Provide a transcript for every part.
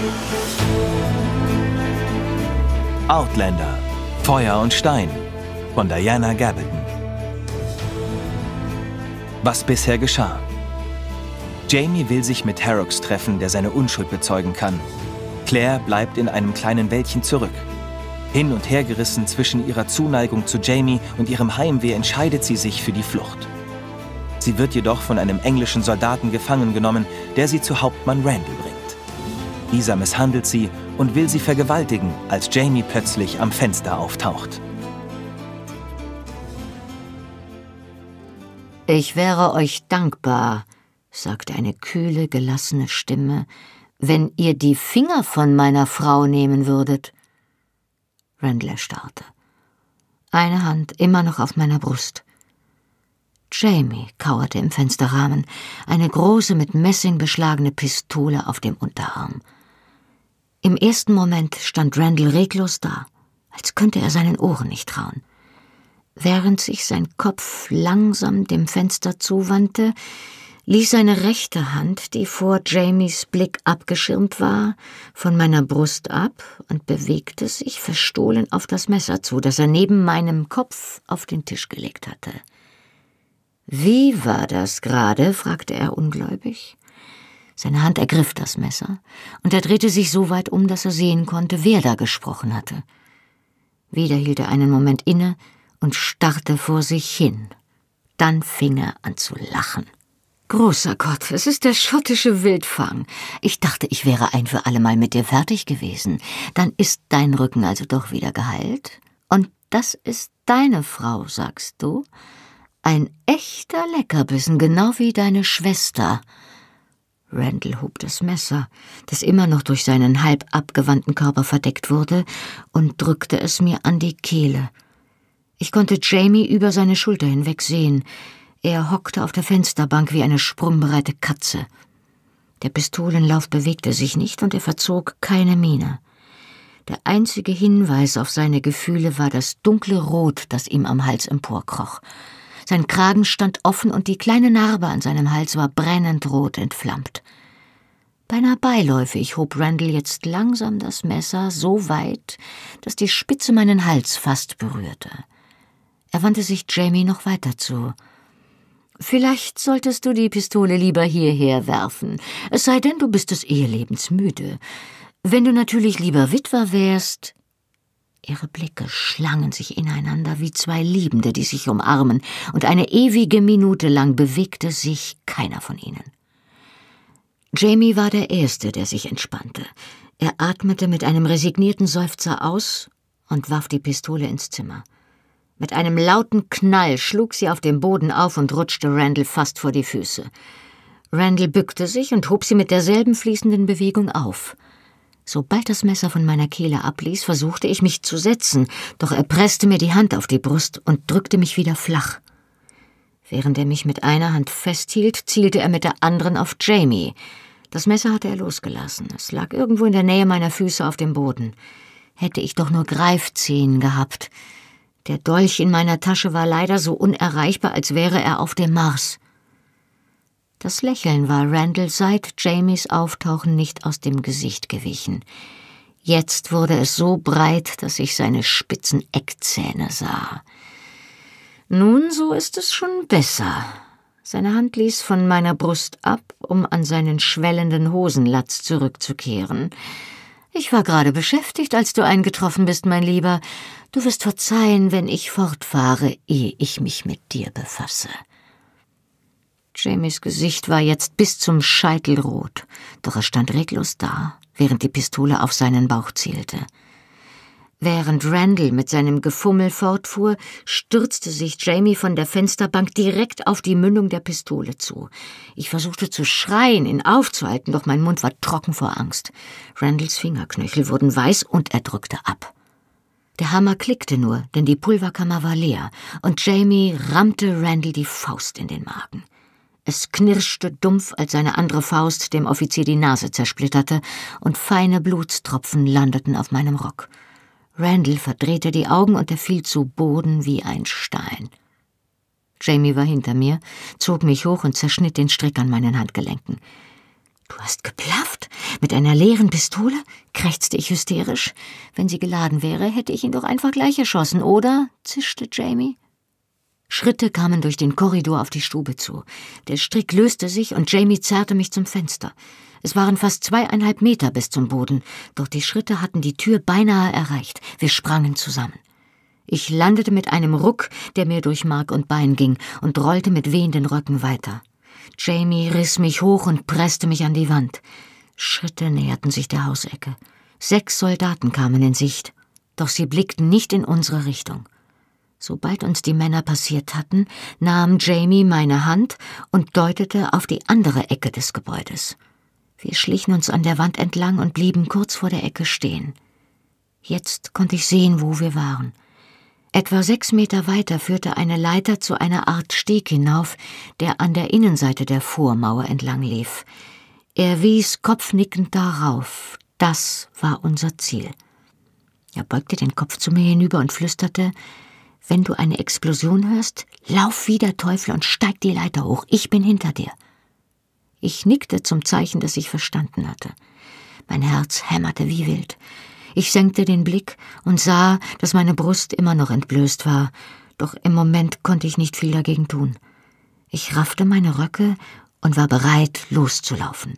Outlander – Feuer und Stein von Diana Gabaldon. Was bisher geschah. Jamie will sich mit Horrocks treffen, der seine Unschuld bezeugen kann. Claire bleibt in einem kleinen Wäldchen zurück. Hin und her gerissen zwischen ihrer Zuneigung zu Jamie und ihrem Heimweh entscheidet sie sich für die Flucht. Sie wird jedoch von einem englischen Soldaten gefangen genommen, der sie zu Hauptmann Randall bringt. Dieser misshandelt sie und will sie vergewaltigen, als Jamie plötzlich am Fenster auftaucht. »Ich wäre euch dankbar«, sagte eine kühle, gelassene Stimme, »wenn ihr die Finger von meiner Frau nehmen würdet.« Randall erstarrte. Eine Hand immer noch auf meiner Brust. Jamie kauerte im Fensterrahmen, eine große, mit Messing beschlagene Pistole auf dem Unterarm. Im ersten Moment stand Randall reglos da, als könnte er seinen Ohren nicht trauen. Während sich sein Kopf langsam dem Fenster zuwandte, ließ seine rechte Hand, die vor Jamies Blick abgeschirmt war, von meiner Brust ab und bewegte sich verstohlen auf das Messer zu, das er neben meinem Kopf auf den Tisch gelegt hatte. »Wie war das gerade?« fragte er ungläubig. Seine Hand ergriff das Messer, und er drehte sich so weit um, dass er sehen konnte, wer da gesprochen hatte. Wieder hielt er einen Moment inne und starrte vor sich hin. Dann fing er an zu lachen. »Großer Gott, es ist der schottische Wildfang. Ich dachte, ich wäre ein für allemal mit dir fertig gewesen. Dann ist dein Rücken also doch wieder geheilt? Und das ist deine Frau, sagst du? Ein echter Leckerbissen, genau wie deine Schwester.« Randall hob das Messer, das immer noch durch seinen halb abgewandten Körper verdeckt wurde, und drückte es mir an die Kehle. Ich konnte Jamie über seine Schulter hinweg sehen. Er hockte auf der Fensterbank wie eine sprungbereite Katze. Der Pistolenlauf bewegte sich nicht und er verzog keine Miene. Der einzige Hinweis auf seine Gefühle war das dunkle Rot, das ihm am Hals emporkroch. Sein Kragen stand offen und die kleine Narbe an seinem Hals war brennend rot entflammt. Beinahe beiläufig hob Randall jetzt langsam das Messer so weit, dass die Spitze meinen Hals fast berührte. Er wandte sich Jamie noch weiter zu. »Vielleicht solltest du die Pistole lieber hierher werfen, es sei denn, du bist des Ehelebens müde. Wenn du natürlich lieber Witwer wärst.« Ihre Blicke schlangen sich ineinander wie zwei Liebende, die sich umarmen, und eine ewige Minute lang bewegte sich keiner von ihnen. Jamie war der Erste, der sich entspannte. Er atmete mit einem resignierten Seufzer aus und warf die Pistole ins Zimmer. Mit einem lauten Knall schlug sie auf dem Boden auf und rutschte Randall fast vor die Füße. Randall bückte sich und hob sie mit derselben fließenden Bewegung auf. Sobald das Messer von meiner Kehle abließ, versuchte ich mich zu setzen, doch er presste mir die Hand auf die Brust und drückte mich wieder flach. Während er mich mit einer Hand festhielt, zielte er mit der anderen auf Jamie. Das Messer hatte er losgelassen. Es lag irgendwo in der Nähe meiner Füße auf dem Boden. Hätte ich doch nur Greifzehen gehabt. Der Dolch in meiner Tasche war leider so unerreichbar, als wäre er auf dem Mars. Das Lächeln war Randall seit Jamies Auftauchen nicht aus dem Gesicht gewichen. Jetzt wurde es so breit, dass ich seine spitzen Eckzähne sah. »Nun, so ist es schon besser.« Seine Hand ließ von meiner Brust ab, um an seinen schwellenden Hosenlatz zurückzukehren. »Ich war gerade beschäftigt, als du eingetroffen bist, mein Lieber. Du wirst verzeihen, wenn ich fortfahre, ehe ich mich mit dir befasse.« Jamies Gesicht war jetzt bis zum Scheitel rot, doch er stand reglos da, während die Pistole auf seinen Bauch zielte. Während Randall mit seinem Gefummel fortfuhr, stürzte sich Jamie von der Fensterbank direkt auf die Mündung der Pistole zu. Ich versuchte zu schreien, ihn aufzuhalten, doch mein Mund war trocken vor Angst. Randalls Fingerknöchel wurden weiß und er drückte ab. Der Hammer klickte nur, denn die Pulverkammer war leer, und Jamie rammte Randall die Faust in den Magen. Es knirschte dumpf, als seine andere Faust dem Offizier die Nase zersplitterte, und feine Blutstropfen landeten auf meinem Rock. Randall verdrehte die Augen und er fiel zu Boden wie ein Stein. Jamie war hinter mir, zog mich hoch und zerschnitt den Strick an meinen Handgelenken. »Du hast geblafft? Mit einer leeren Pistole?« krächzte ich hysterisch. »Wenn sie geladen wäre, hätte ich ihn doch einfach gleich erschossen, oder?«, zischte Jamie. Schritte kamen durch den Korridor auf die Stube zu. Der Strick löste sich und Jamie zerrte mich zum Fenster. Es waren fast 2,5 Meter bis zum Boden, doch die Schritte hatten die Tür beinahe erreicht. Wir sprangen zusammen. Ich landete mit einem Ruck, der mir durch Mark und Bein ging, und rollte mit wehenden Röcken weiter. Jamie riss mich hoch und presste mich an die Wand. Schritte näherten sich der Hausecke. 6 Soldaten kamen in Sicht, doch sie blickten nicht in unsere Richtung. Sobald uns die Männer passiert hatten, nahm Jamie meine Hand und deutete auf die andere Ecke des Gebäudes. Wir schlichen uns an der Wand entlang und blieben kurz vor der Ecke stehen. Jetzt konnte ich sehen, wo wir waren. Etwa 6 Meter weiter führte eine Leiter zu einer Art Steg hinauf, der an der Innenseite der Vormauer entlang lief. Er wies kopfnickend darauf. Das war unser Ziel. Er beugte den Kopf zu mir hinüber und flüsterte: »Wenn du eine Explosion hörst, lauf wie der Teufel und steig die Leiter hoch. Ich bin hinter dir.« Ich nickte zum Zeichen, dass ich verstanden hatte. Mein Herz hämmerte wie wild. Ich senkte den Blick und sah, dass meine Brust immer noch entblößt war, doch im Moment konnte ich nicht viel dagegen tun. Ich raffte meine Röcke und war bereit, loszulaufen.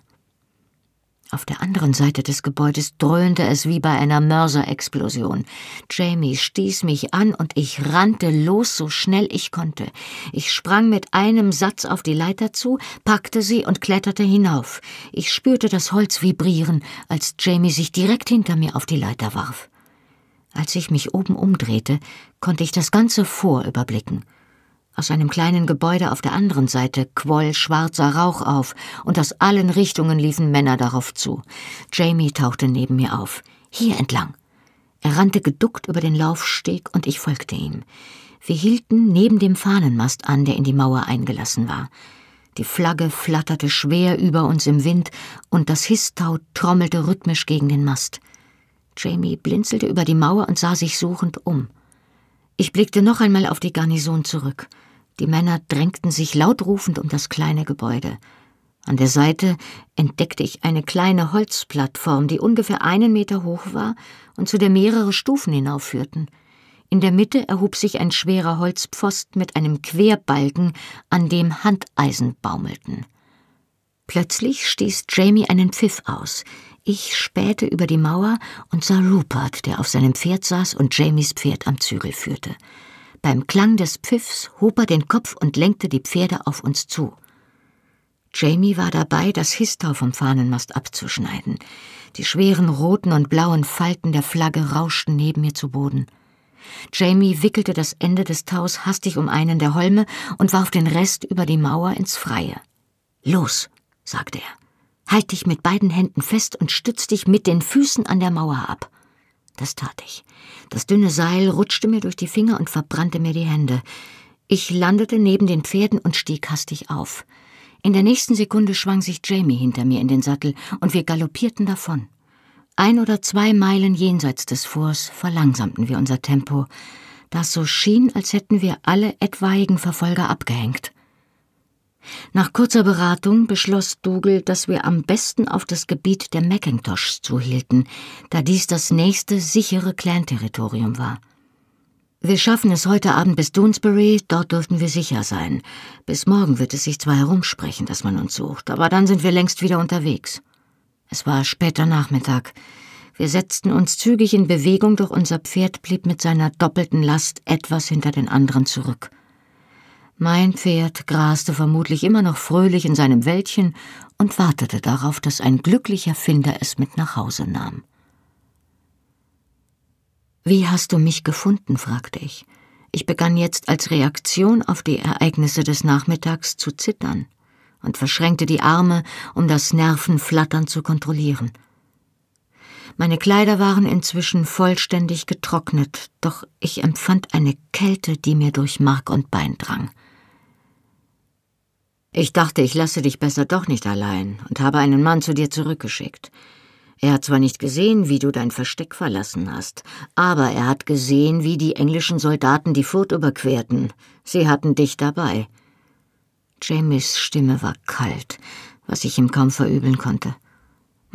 Auf der anderen Seite des Gebäudes dröhnte es wie bei einer Mörserexplosion. Jamie stieß mich an und ich rannte los, so schnell ich konnte. Ich sprang mit einem Satz auf die Leiter zu, packte sie und kletterte hinauf. Ich spürte das Holz vibrieren, als Jamie sich direkt hinter mir auf die Leiter warf. Als ich mich oben umdrehte, konnte ich das ganze Fort überblicken. Aus einem kleinen Gebäude auf der anderen Seite quoll schwarzer Rauch auf, und aus allen Richtungen liefen Männer darauf zu. Jamie tauchte neben mir auf. »Hier entlang.« Er rannte geduckt über den Laufsteg und ich folgte ihm. Wir hielten neben dem Fahnenmast an, der in die Mauer eingelassen war. Die Flagge flatterte schwer über uns im Wind und das Hisstau trommelte rhythmisch gegen den Mast. Jamie blinzelte über die Mauer und sah sich suchend um. Ich blickte noch einmal auf die Garnison zurück. Die Männer drängten sich lautrufend um das kleine Gebäude. An der Seite entdeckte ich eine kleine Holzplattform, die ungefähr 1 Meter hoch war und zu der mehrere Stufen hinaufführten. In der Mitte erhob sich ein schwerer Holzpfosten mit einem Querbalken, an dem Handeisen baumelten. Plötzlich stieß Jamie einen Pfiff aus. Ich spähte über die Mauer und sah Rupert, der auf seinem Pferd saß und Jamies Pferd am Zügel führte. Beim Klang des Pfiffs hob er den Kopf und lenkte die Pferde auf uns zu. Jamie war dabei, das Hisstau vom Fahnenmast abzuschneiden. Die schweren roten und blauen Falten der Flagge rauschten neben mir zu Boden. Jamie wickelte das Ende des Taus hastig um einen der Holme und warf den Rest über die Mauer ins Freie. »Los«, sagte er. »Halt dich mit beiden Händen fest und stütz dich mit den Füßen an der Mauer ab.« Das tat ich. Das dünne Seil rutschte mir durch die Finger und verbrannte mir die Hände. Ich landete neben den Pferden und stieg hastig auf. In der nächsten Sekunde schwang sich Jamie hinter mir in den Sattel und wir galoppierten davon. 1 oder 2 Meilen jenseits des Forts verlangsamten wir unser Tempo, da es so schien, als hätten wir alle etwaigen Verfolger abgehängt. Nach kurzer Beratung beschloss Dougal, dass wir am besten auf das Gebiet der Mackintoshs zuhielten, da dies das nächste sichere Clan-Territorium war. »Wir schaffen es heute Abend bis Doonesbury, dort dürften wir sicher sein. Bis morgen wird es sich zwar herumsprechen, dass man uns sucht, aber dann sind wir längst wieder unterwegs.« Es war später Nachmittag. Wir setzten uns zügig in Bewegung, doch unser Pferd blieb mit seiner doppelten Last etwas hinter den anderen zurück. Mein Pferd graste vermutlich immer noch fröhlich in seinem Wäldchen und wartete darauf, dass ein glücklicher Finder es mit nach Hause nahm. »Wie hast du mich gefunden?« fragte ich. Ich begann jetzt als Reaktion auf die Ereignisse des Nachmittags zu zittern und verschränkte die Arme, um das Nervenflattern zu kontrollieren. Meine Kleider waren inzwischen vollständig getrocknet, doch ich empfand eine Kälte, die mir durch Mark und Bein drang. »Ich dachte, ich lasse dich besser doch nicht allein und habe einen Mann zu dir zurückgeschickt. Er hat zwar nicht gesehen, wie du dein Versteck verlassen hast, aber er hat gesehen, wie die englischen Soldaten die Furt überquerten. Sie hatten dich dabei.« Jamies Stimme war kalt, was ich ihm kaum verübeln konnte.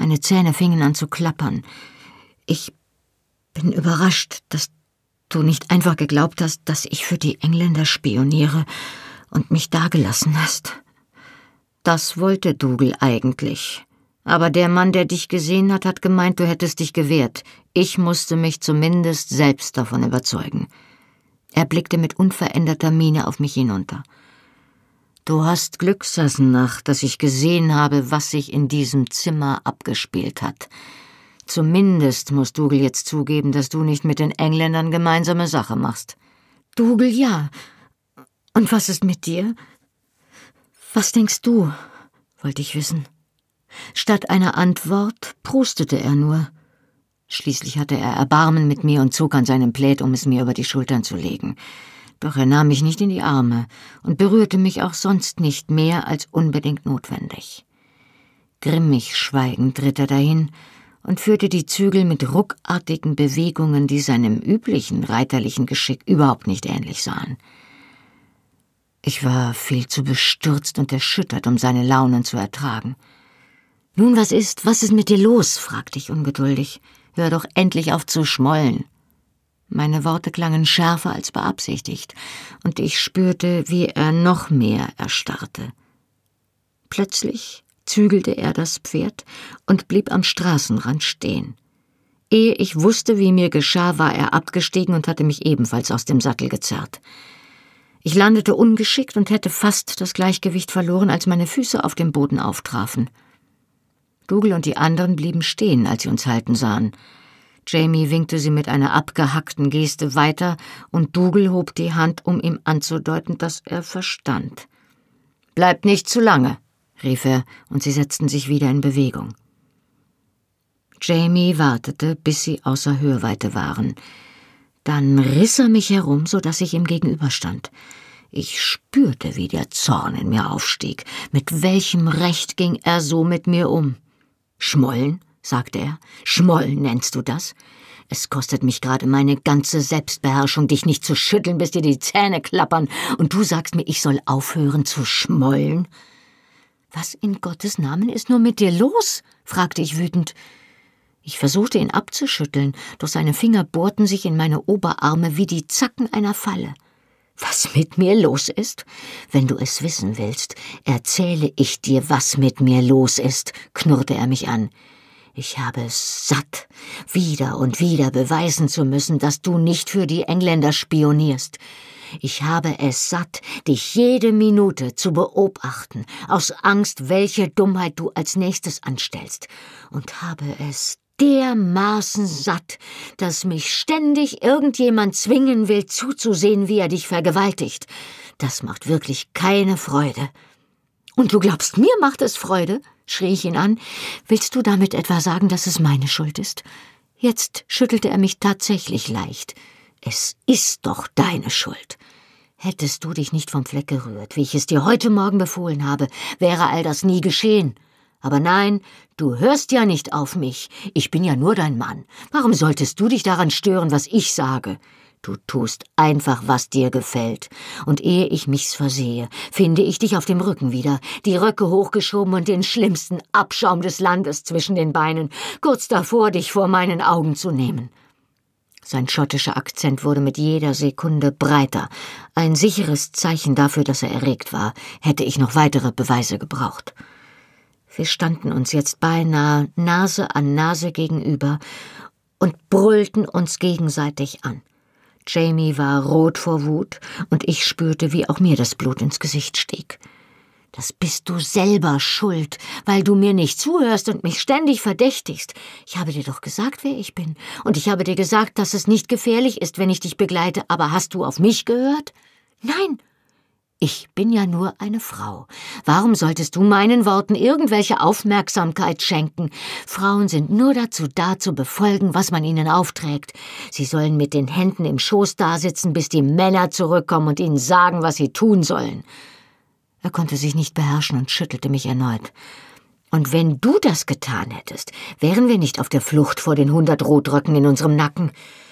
Meine Zähne fingen an zu klappern. Ich bin überrascht, dass du nicht einfach geglaubt hast, dass ich für die Engländer spioniere und mich dagelassen hast. Das wollte Dougal eigentlich. Aber der Mann, der dich gesehen hat, hat gemeint, du hättest dich gewehrt. Ich musste mich zumindest selbst davon überzeugen. Er blickte mit unveränderter Miene auf mich hinunter. Du hast Glück, Sassenach, dass ich gesehen habe, was sich in diesem Zimmer abgespielt hat. Zumindest muss Dougal jetzt zugeben, dass du nicht mit den Engländern gemeinsame Sache machst. Dougal, ja. Und was ist mit dir? Was denkst du? Wollte ich wissen. Statt einer Antwort prustete er nur. Schließlich hatte er Erbarmen mit mir und zog an seinem Plaid, um es mir über die Schultern zu legen. Doch er nahm mich nicht in die Arme und berührte mich auch sonst nicht mehr als unbedingt notwendig. Grimmig schweigend ritt er dahin und führte die Zügel mit ruckartigen Bewegungen, die seinem üblichen reiterlichen Geschick überhaupt nicht ähnlich sahen. Ich war viel zu bestürzt und erschüttert, um seine Launen zu ertragen. »Nun, was ist mit dir los?« fragte ich ungeduldig. »Hör doch endlich auf zu schmollen.« Meine Worte klangen schärfer als beabsichtigt, und ich spürte, wie er noch mehr erstarrte. Plötzlich zügelte er das Pferd und blieb am Straßenrand stehen. Ehe ich wusste, wie mir geschah, war er abgestiegen und hatte mich ebenfalls aus dem Sattel gezerrt. Ich landete ungeschickt und hätte fast das Gleichgewicht verloren, als meine Füße auf dem Boden auftrafen. Dougal und die anderen blieben stehen, als sie uns halten sahen. Jamie winkte sie mit einer abgehackten Geste weiter, und Dougal hob die Hand, um ihm anzudeuten, dass er verstand. »Bleibt nicht zu lange«, rief er, und sie setzten sich wieder in Bewegung. Jamie wartete, bis sie außer Hörweite waren. Dann riss er mich herum, so dass ich ihm gegenüberstand. Ich spürte, wie der Zorn in mir aufstieg. Mit welchem Recht ging er so mit mir um? »Schmollen«, sagte er. »Schmollen nennst du das? Es kostet mich gerade meine ganze Selbstbeherrschung, dich nicht zu schütteln, bis dir die Zähne klappern, und du sagst mir, ich soll aufhören zu schmollen?« »Was in Gottes Namen ist nur mit dir los?« fragte ich wütend. Ich versuchte, ihn abzuschütteln, doch seine Finger bohrten sich in meine Oberarme wie die Zacken einer Falle. »Was mit mir los ist? Wenn du es wissen willst, erzähle ich dir, was mit mir los ist«, knurrte er mich an. »Ich habe es satt, wieder und wieder beweisen zu müssen, dass du nicht für die Engländer spionierst. Ich habe es satt, dich jede Minute zu beobachten, aus Angst, welche Dummheit du als nächstes anstellst, und habe es dermaßen satt, dass mich ständig irgendjemand zwingen will, zuzusehen, wie er dich vergewaltigt. Das macht wirklich keine Freude.« »Und du glaubst, mir macht es Freude?« schrie ich ihn an. »Willst du damit etwa sagen, dass es meine Schuld ist?« Jetzt schüttelte er mich tatsächlich leicht. »Es ist doch deine Schuld. Hättest du dich nicht vom Fleck gerührt, wie ich es dir heute Morgen befohlen habe, wäre all das nie geschehen. Aber nein, du hörst ja nicht auf mich. Ich bin ja nur dein Mann. Warum solltest du dich daran stören, was ich sage? Du tust einfach, was dir gefällt. Und ehe ich mich's versehe, finde ich dich auf dem Rücken wieder, die Röcke hochgeschoben und den schlimmsten Abschaum des Landes zwischen den Beinen, kurz davor, dich vor meinen Augen zu nehmen.« Sein schottischer Akzent wurde mit jeder Sekunde breiter. Ein sicheres Zeichen dafür, dass er erregt war, hätte ich noch weitere Beweise gebraucht. Wir standen uns jetzt beinahe Nase an Nase gegenüber und brüllten uns gegenseitig an. Jamie war rot vor Wut, und ich spürte, wie auch mir das Blut ins Gesicht stieg. »Das bist du selber schuld, weil du mir nicht zuhörst und mich ständig verdächtigst. Ich habe dir doch gesagt, wer ich bin. Und ich habe dir gesagt, dass es nicht gefährlich ist, wenn ich dich begleite. Aber hast du auf mich gehört? Nein. Ich bin ja nur eine Frau. Warum solltest du meinen Worten irgendwelche Aufmerksamkeit schenken? Frauen sind nur dazu da, zu befolgen, was man ihnen aufträgt. Sie sollen mit den Händen im Schoß dasitzen, bis die Männer zurückkommen und ihnen sagen, was sie tun sollen.« Er konnte sich nicht beherrschen und schüttelte mich erneut. »Und wenn du das getan hättest, wären wir nicht auf der Flucht vor den 100 Rotröcken in unserem Nacken.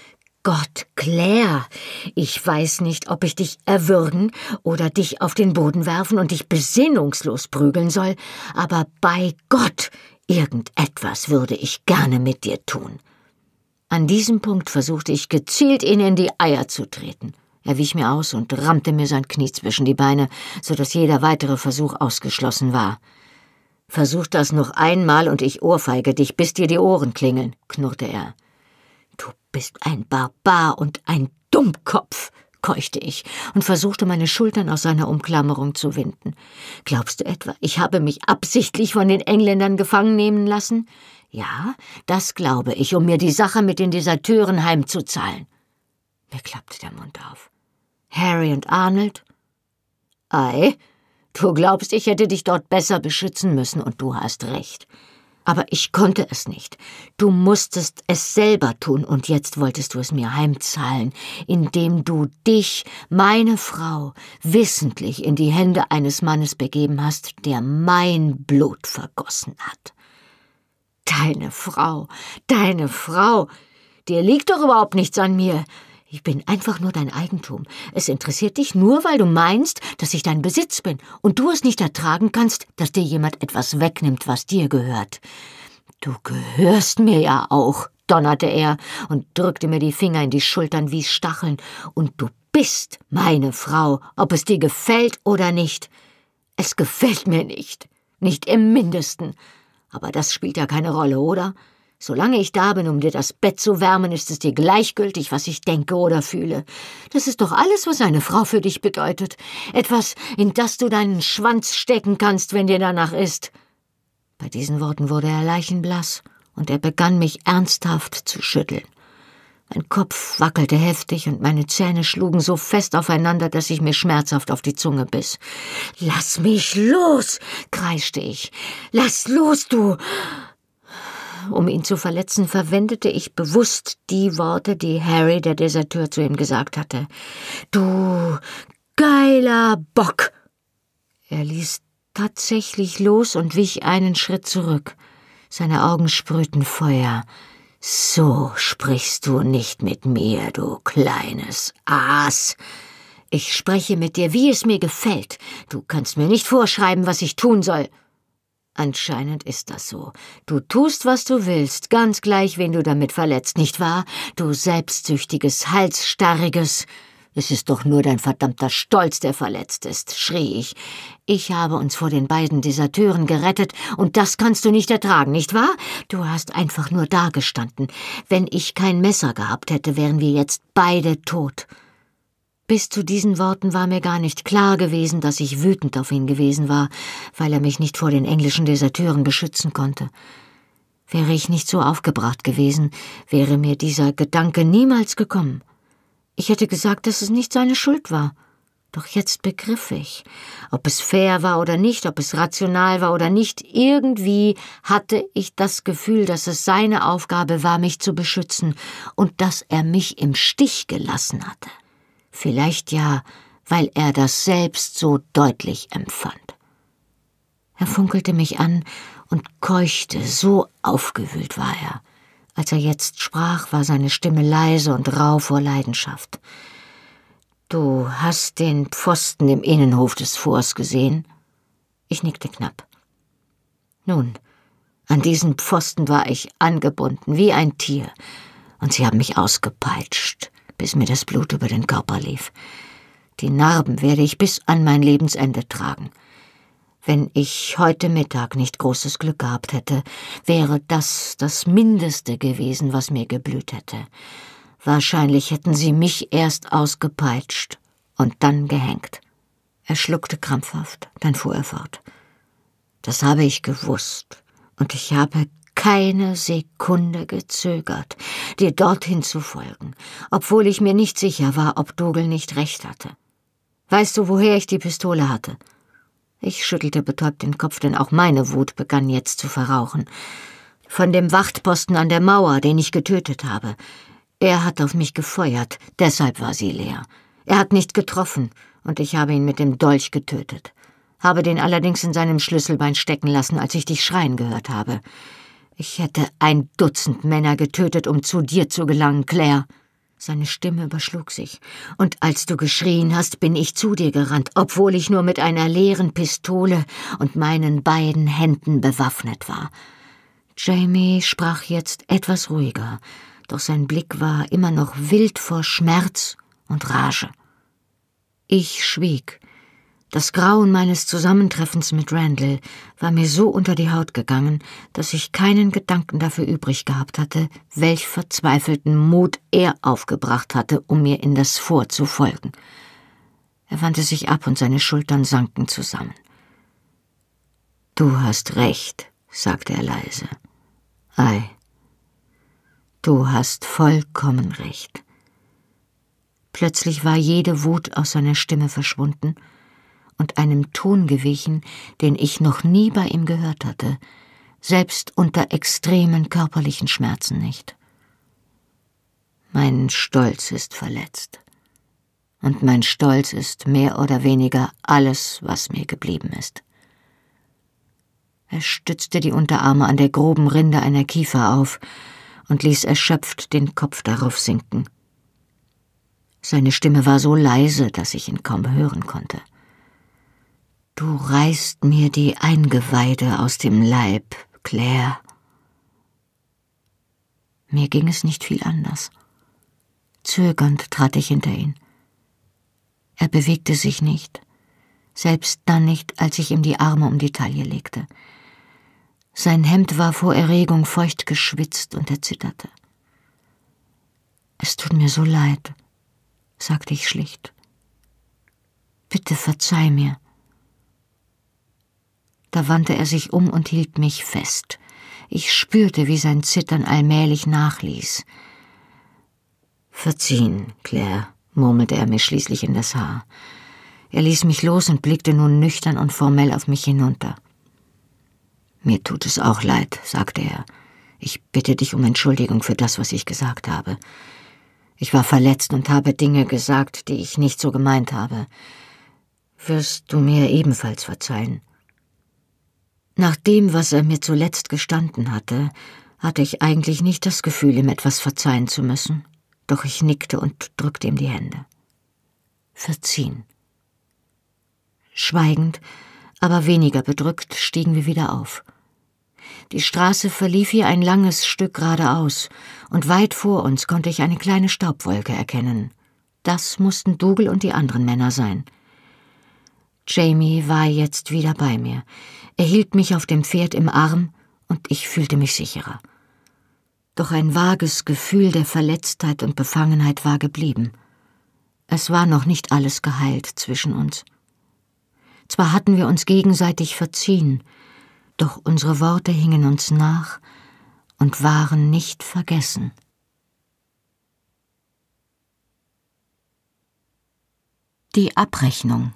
Gott, Claire, ich weiß nicht, ob ich dich erwürgen oder dich auf den Boden werfen und dich besinnungslos prügeln soll, aber bei Gott, Irgendetwas würde ich gerne mit dir tun. An diesem Punkt versuchte ich gezielt, ihn in die Eier zu treten. Er wich mir aus und rammte mir sein Knie zwischen die Beine, sodass jeder weitere Versuch ausgeschlossen war. »Versuch das noch einmal und ich ohrfeige dich, bis dir die Ohren klingeln«, knurrte er. »Du bist ein Barbar und ein Dummkopf«, keuchte ich und versuchte, meine Schultern aus seiner Umklammerung zu winden. »Glaubst du etwa, ich habe mich absichtlich von den Engländern gefangen nehmen lassen? Ja, das glaube ich, um mir die Sache mit den Deserteuren heimzuzahlen.« Mir klappte der Mund auf. »Harry und Arnold?« »Ei, du glaubst, ich hätte dich dort besser beschützen müssen, und du hast recht. Aber ich konnte es nicht. Du musstest es selber tun, und jetzt wolltest du es mir heimzahlen, indem du dich, meine Frau, wissentlich in die Hände eines Mannes begeben hast, der mein Blut vergossen hat. Deine Frau, dir liegt doch überhaupt nichts an mir. Ich bin einfach nur dein Eigentum. Es interessiert dich nur, weil du meinst, dass ich dein Besitz bin und du es nicht ertragen kannst, dass dir jemand etwas wegnimmt, was dir gehört. Du gehörst mir ja auch, donnerte er und drückte mir die Finger in die Schultern wie Stacheln. Und du bist meine Frau, ob es dir gefällt oder nicht. Es gefällt mir nicht im Mindesten. Aber das spielt ja keine Rolle, oder? Solange ich da bin, um dir das Bett zu wärmen, ist es dir gleichgültig, was ich denke oder fühle. Das ist doch alles, was eine Frau für dich bedeutet. Etwas, in das du deinen Schwanz stecken kannst, wenn dir danach ist.« Bei diesen Worten wurde er leichenblass und er begann, mich ernsthaft zu schütteln. Mein Kopf wackelte heftig und meine Zähne schlugen so fest aufeinander, dass ich mir schmerzhaft auf die Zunge biss. »Lass mich los«, kreischte ich. »Lass los, du!« Um ihn zu verletzen, verwendete ich bewusst die Worte, die Harry, der Deserteur, zu ihm gesagt hatte. »Du geiler Bock!« Er ließ tatsächlich los und wich einen Schritt zurück. Seine Augen sprühten Feuer. »So sprichst du nicht mit mir, du kleines Aas. Ich spreche mit dir, wie es mir gefällt. Du kannst mir nicht vorschreiben, was ich tun soll.« »Anscheinend ist das so. Du tust, was du willst, ganz gleich, wen du damit verletzt, nicht wahr? Du selbstsüchtiges, halsstarriges.« »Es ist doch nur dein verdammter Stolz, der verletzt ist«, schrie ich. »Ich habe uns vor den beiden Deserteuren gerettet, und das kannst du nicht ertragen, nicht wahr? Du hast einfach nur dagestanden. Wenn ich kein Messer gehabt hätte, wären wir jetzt beide tot.« Bis zu diesen Worten war mir gar nicht klar gewesen, dass ich wütend auf ihn gewesen war, weil er mich nicht vor den englischen Deserteuren beschützen konnte. Wäre ich nicht so aufgebracht gewesen, wäre mir dieser Gedanke niemals gekommen. Ich hätte gesagt, dass es nicht seine Schuld war. Doch jetzt begriff ich, ob es fair war oder nicht, ob es rational war oder nicht, irgendwie hatte ich das Gefühl, dass es seine Aufgabe war, mich zu beschützen und dass er mich im Stich gelassen hatte. Vielleicht ja, weil er das selbst so deutlich empfand. Er funkelte mich an und keuchte, so aufgewühlt war er. Als er jetzt sprach, war seine Stimme leise und rau vor Leidenschaft. »Du hast den Pfosten im Innenhof des Forts gesehen?« Ich nickte knapp. »Nun, an diesen Pfosten war ich angebunden, wie ein Tier, und sie haben mich ausgepeitscht, bis mir das Blut über den Körper lief. Die Narben werde ich bis an mein Lebensende tragen. Wenn ich heute Mittag nicht großes Glück gehabt hätte, wäre das Mindeste gewesen, was mir geblüht hätte. Wahrscheinlich hätten sie mich erst ausgepeitscht und dann gehängt.« Er schluckte krampfhaft, dann fuhr er fort. »Das habe ich gewusst, und ich habe keine Sekunde gezögert, dir dorthin zu folgen, obwohl ich mir nicht sicher war, ob Dougal nicht recht hatte. Weißt du, woher ich die Pistole hatte?« Ich schüttelte betäubt den Kopf, denn auch meine Wut begann jetzt zu verrauchen. »Von dem Wachtposten an der Mauer, den ich getötet habe. Er hat auf mich gefeuert, deshalb war sie leer. Er hat nicht getroffen, und ich habe ihn mit dem Dolch getötet. Habe den allerdings in seinem Schlüsselbein stecken lassen, als ich dich schreien gehört habe. Ich hätte 1 Dutzend Männer getötet, um zu dir zu gelangen, Claire.« Seine Stimme überschlug sich. »Und als du geschrien hast, bin ich zu dir gerannt, obwohl ich nur mit einer leeren Pistole und meinen beiden Händen bewaffnet war. Jamie sprach jetzt etwas ruhiger, doch sein Blick war immer noch wild vor Schmerz und Rage. Ich schwieg. Das Grauen meines Zusammentreffens mit Randall war mir so unter die Haut gegangen, dass ich keinen Gedanken dafür übrig gehabt hatte, welch verzweifelten Mut er aufgebracht hatte, um mir in das Fort zu folgen. Er wandte sich ab und seine Schultern sanken zusammen. »Du hast recht«, sagte er leise. »Ei, du hast vollkommen recht.« Plötzlich war jede Wut aus seiner Stimme verschwunden und einem Ton gewichen, den ich noch nie bei ihm gehört hatte, selbst unter extremen körperlichen Schmerzen nicht. Mein Stolz ist verletzt. Und mein Stolz ist mehr oder weniger alles, was mir geblieben ist. Er stützte die Unterarme an der groben Rinde einer Kiefer auf und ließ erschöpft den Kopf darauf sinken. Seine Stimme war so leise, dass ich ihn kaum hören konnte. »Du reißt mir die Eingeweide aus dem Leib, Claire.« Mir ging es nicht viel anders. Zögernd trat ich hinter ihn. Er bewegte sich nicht, selbst dann nicht, als ich ihm die Arme um die Taille legte. Sein Hemd war vor Erregung feucht geschwitzt und er zitterte. »Es tut mir so leid«, sagte ich schlicht. »Bitte verzeih mir.« Da wandte er sich um und hielt mich fest. Ich spürte, wie sein Zittern allmählich nachließ. »Verziehen, Claire«, murmelte er mir schließlich in das Haar. Er ließ mich los und blickte nun nüchtern und formell auf mich hinunter. »Mir tut es auch leid«, sagte er. »Ich bitte dich um Entschuldigung für das, was ich gesagt habe. Ich war verletzt und habe Dinge gesagt, die ich nicht so gemeint habe. Wirst du mir ebenfalls verzeihen?« Nach dem, was er mir zuletzt gestanden hatte ich eigentlich nicht das Gefühl, ihm etwas verzeihen zu müssen. Doch ich nickte und drückte ihm die Hände. Verziehen. Schweigend, aber weniger bedrückt, stiegen wir wieder auf. Die Straße verlief hier ein langes Stück geradeaus, und weit vor uns konnte ich eine kleine Staubwolke erkennen. Das mussten Dougal und die anderen Männer sein. Jamie war jetzt wieder bei mir. Er hielt mich auf dem Pferd im Arm, und ich fühlte mich sicherer. Doch ein vages Gefühl der Verletztheit und Befangenheit war geblieben. Es war noch nicht alles geheilt zwischen uns. Zwar hatten wir uns gegenseitig verziehen, doch unsere Worte hingen uns nach und waren nicht vergessen. Die Abrechnung.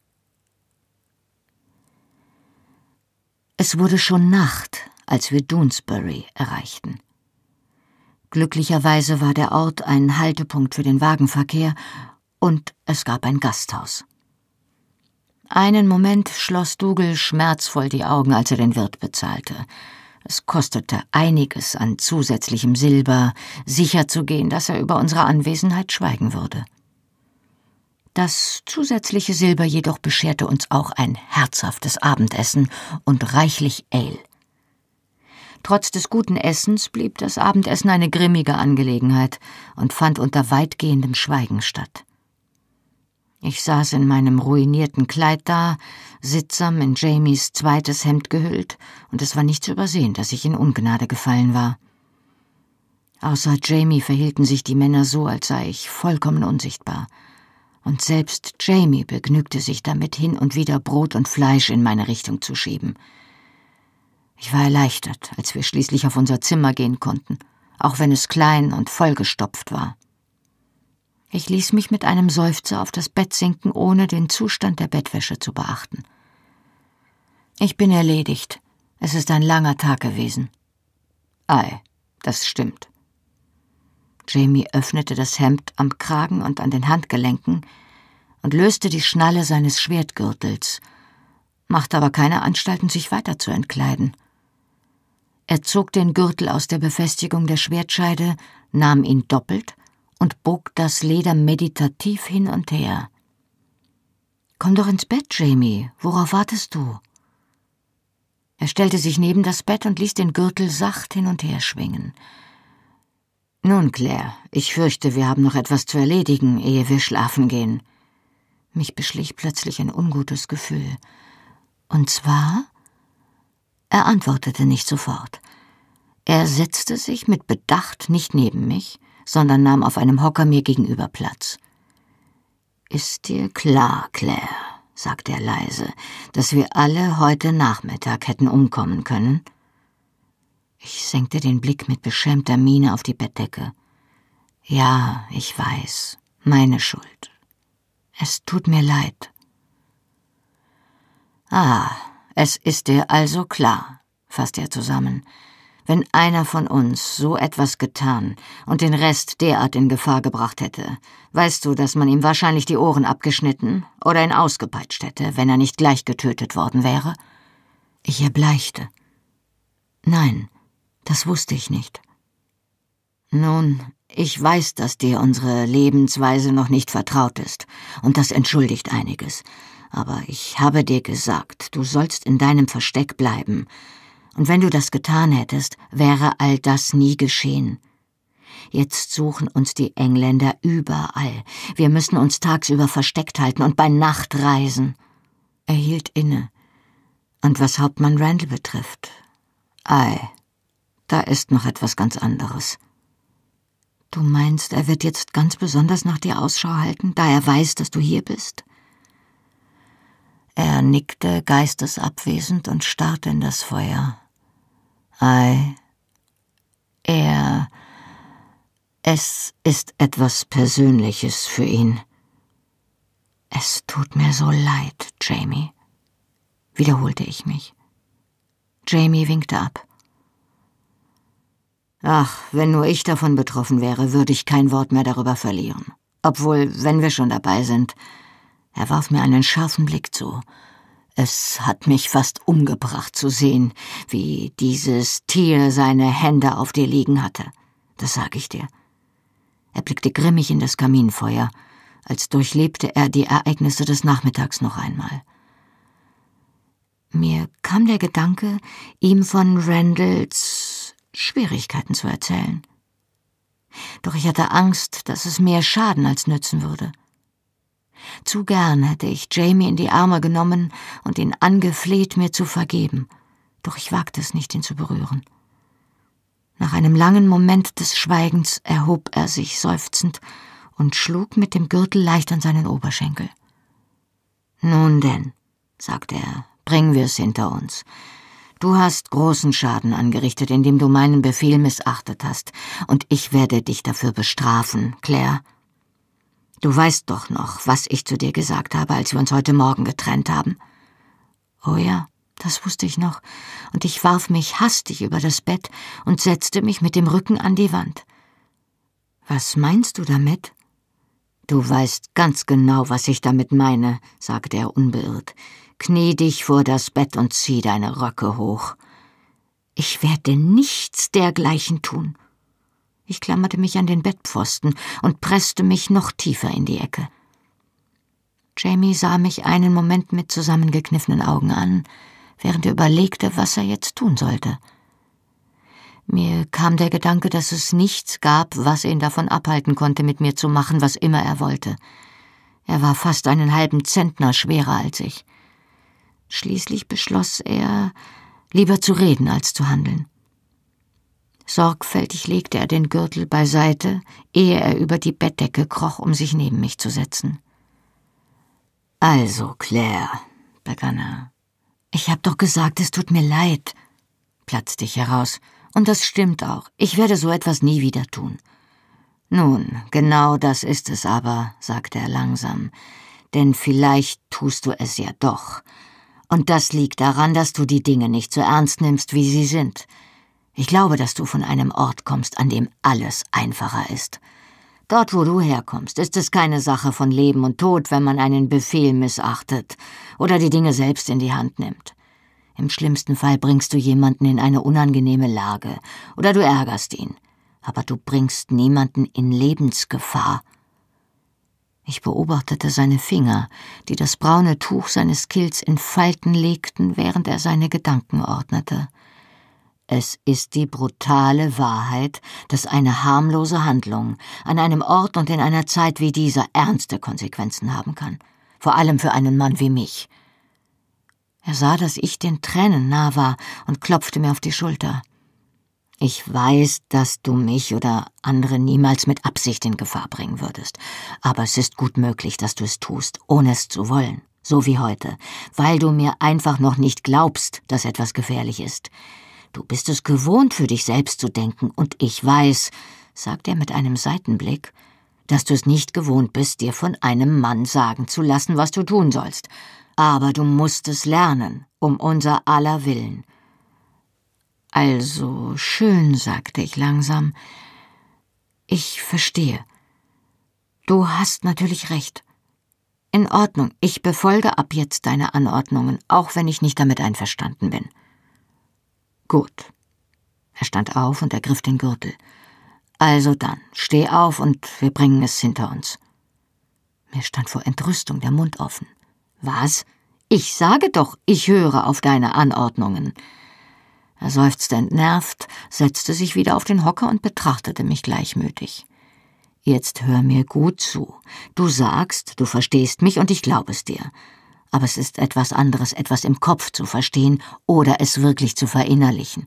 Es wurde schon Nacht, als wir Doonesbury erreichten. Glücklicherweise war der Ort ein Haltepunkt für den Wagenverkehr und es gab ein Gasthaus. Einen Moment schloss Dougal schmerzvoll die Augen, als er den Wirt bezahlte. Es kostete einiges an zusätzlichem Silber, sicherzugehen, dass er über unsere Anwesenheit schweigen würde. Das zusätzliche Silber jedoch bescherte uns auch ein herzhaftes Abendessen und reichlich Ale. Trotz des guten Essens blieb das Abendessen eine grimmige Angelegenheit und fand unter weitgehendem Schweigen statt. Ich saß in meinem ruinierten Kleid da, sittsam in Jamies zweites Hemd gehüllt, und es war nicht zu übersehen, dass ich in Ungnade gefallen war. Außer Jamie verhielten sich die Männer so, als sei ich vollkommen unsichtbar. Und selbst Jamie begnügte sich damit, hin und wieder Brot und Fleisch in meine Richtung zu schieben. Ich war erleichtert, als wir schließlich auf unser Zimmer gehen konnten, auch wenn es klein und vollgestopft war. Ich ließ mich mit einem Seufzer auf das Bett sinken, ohne den Zustand der Bettwäsche zu beachten. »Ich bin erledigt. Es ist ein langer Tag gewesen.« »Ei, das stimmt.« Jamie öffnete das Hemd am Kragen und an den Handgelenken und löste die Schnalle seines Schwertgürtels, machte aber keine Anstalten, sich weiter zu entkleiden. Er zog den Gürtel aus der Befestigung der Schwertscheide, nahm ihn doppelt und bog das Leder meditativ hin und her. »Komm doch ins Bett, Jamie. Worauf wartest du?« Er stellte sich neben das Bett und ließ den Gürtel sacht hin und her schwingen. »Nun, Claire, ich fürchte, wir haben noch etwas zu erledigen, ehe wir schlafen gehen.« Mich beschlich plötzlich ein ungutes Gefühl. »Und zwar?« Er antwortete nicht sofort. Er setzte sich mit Bedacht nicht neben mich, sondern nahm auf einem Hocker mir gegenüber Platz. »Ist dir klar, Claire«, sagte er leise, »dass wir alle heute Nachmittag hätten umkommen können?« Ich senkte den Blick mit beschämter Miene auf die Bettdecke. »Ja, ich weiß, meine Schuld. Es tut mir leid.« »Ah, es ist dir also klar«, fasste er zusammen. »Wenn einer von uns so etwas getan und den Rest derart in Gefahr gebracht hätte, weißt du, dass man ihm wahrscheinlich die Ohren abgeschnitten oder ihn ausgepeitscht hätte, wenn er nicht gleich getötet worden wäre?« Ich erbleichte. »Nein, das wusste ich nicht.« »Nun, ich weiß, dass dir unsere Lebensweise noch nicht vertraut ist, und das entschuldigt einiges. Aber ich habe dir gesagt, du sollst in deinem Versteck bleiben. Und wenn du das getan hättest, wäre all das nie geschehen. Jetzt suchen uns die Engländer überall. Wir müssen uns tagsüber versteckt halten und bei Nacht reisen.« Er hielt inne. »Und was Hauptmann Randall betrifft, da ist noch etwas ganz anderes.« »Du meinst, er wird jetzt ganz besonders nach dir Ausschau halten, da er weiß, dass du hier bist?« Er nickte geistesabwesend und starrte in das Feuer. Es ist etwas Persönliches für ihn.« »Es tut mir so leid, Jamie«, wiederholte ich mich. Jamie winkte ab. »Ach, wenn nur ich davon betroffen wäre, würde ich kein Wort mehr darüber verlieren. Obwohl, wenn wir schon dabei sind...« Er warf mir einen scharfen Blick zu. »Es hat mich fast umgebracht zu sehen, wie dieses Tier seine Hände auf dir liegen hatte. Das sage ich dir.« Er blickte grimmig in das Kaminfeuer, als durchlebte er die Ereignisse des Nachmittags noch einmal. Mir kam der Gedanke, ihm von Randalls Schwierigkeiten zu erzählen. Doch ich hatte Angst, dass es mehr schaden als nützen würde. Zu gern hätte ich Jamie in die Arme genommen und ihn angefleht, mir zu vergeben, doch ich wagte es nicht, ihn zu berühren. Nach einem langen Moment des Schweigens erhob er sich seufzend und schlug mit dem Gürtel leicht an seinen Oberschenkel. »Nun denn«, sagte er, »bringen wir es hinter uns. Du hast großen Schaden angerichtet, indem du meinen Befehl missachtet hast, und ich werde dich dafür bestrafen, Claire. Du weißt doch noch, was ich zu dir gesagt habe, als wir uns heute Morgen getrennt haben.« »Oh ja, das wusste ich noch, und ich warf mich hastig über das Bett und setzte mich mit dem Rücken an die Wand.« »Was meinst du damit?« »Du weißt ganz genau, was ich damit meine«, sagte er unbeirrt. »Knie dich vor das Bett und zieh deine Röcke hoch.« »Ich werde nichts dergleichen tun.« Ich klammerte mich an den Bettpfosten und presste mich noch tiefer in die Ecke. Jamie sah mich einen Moment mit zusammengekniffenen Augen an, während er überlegte, was er jetzt tun sollte. Mir kam der Gedanke, dass es nichts gab, was ihn davon abhalten konnte, mit mir zu machen, was immer er wollte. Er war fast einen halben Zentner schwerer als ich. Schließlich beschloss er, lieber zu reden als zu handeln. Sorgfältig legte er den Gürtel beiseite, ehe er über die Bettdecke kroch, um sich neben mich zu setzen. »Also, Claire«, begann er. »Ich hab doch gesagt, es tut mir leid«, platzte ich heraus. »Und das stimmt auch. Ich werde so etwas nie wieder tun.« »Nun, genau das ist es aber«, sagte er langsam, »denn vielleicht tust du es ja doch. Und das liegt daran, dass du die Dinge nicht so ernst nimmst, wie sie sind. Ich glaube, dass du von einem Ort kommst, an dem alles einfacher ist. Dort, wo du herkommst, ist es keine Sache von Leben und Tod, wenn man einen Befehl missachtet oder die Dinge selbst in die Hand nimmt. Im schlimmsten Fall bringst du jemanden in eine unangenehme Lage oder du ärgerst ihn, aber du bringst niemanden in Lebensgefahr.« Ich beobachtete seine Finger, die das braune Tuch seines Kilts in Falten legten, während er seine Gedanken ordnete. Es ist die brutale Wahrheit, dass eine harmlose Handlung an einem Ort und in einer Zeit wie dieser ernste Konsequenzen haben kann, vor allem für einen Mann wie mich. Er sah, dass ich den Tränen nah war und klopfte mir auf die Schulter. Ich weiß, dass du mich oder andere niemals mit Absicht in Gefahr bringen würdest, aber es ist gut möglich, dass du es tust, ohne es zu wollen, so wie heute, weil du mir einfach noch nicht glaubst, dass etwas gefährlich ist. Du bist es gewohnt, für dich selbst zu denken, und ich weiß, sagt er mit einem Seitenblick, dass du es nicht gewohnt bist, dir von einem Mann sagen zu lassen, was du tun sollst. Aber du musst es lernen, um unser aller Willen. Also schön, sagte ich langsam. Ich verstehe. Du hast natürlich recht. In Ordnung, ich befolge ab jetzt deine Anordnungen, auch wenn ich nicht damit einverstanden bin. Gut. Er stand auf und ergriff den Gürtel. Also dann, steh auf und wir bringen es hinter uns. Mir stand vor Entrüstung der Mund offen. Was? Ich sage doch, ich höre auf deine Anordnungen. Er seufzte entnervt, setzte sich wieder auf den Hocker und betrachtete mich gleichmütig. Jetzt hör mir gut zu. Du sagst, du verstehst mich und ich glaube es dir. Aber es ist etwas anderes, etwas im Kopf zu verstehen oder es wirklich zu verinnerlichen.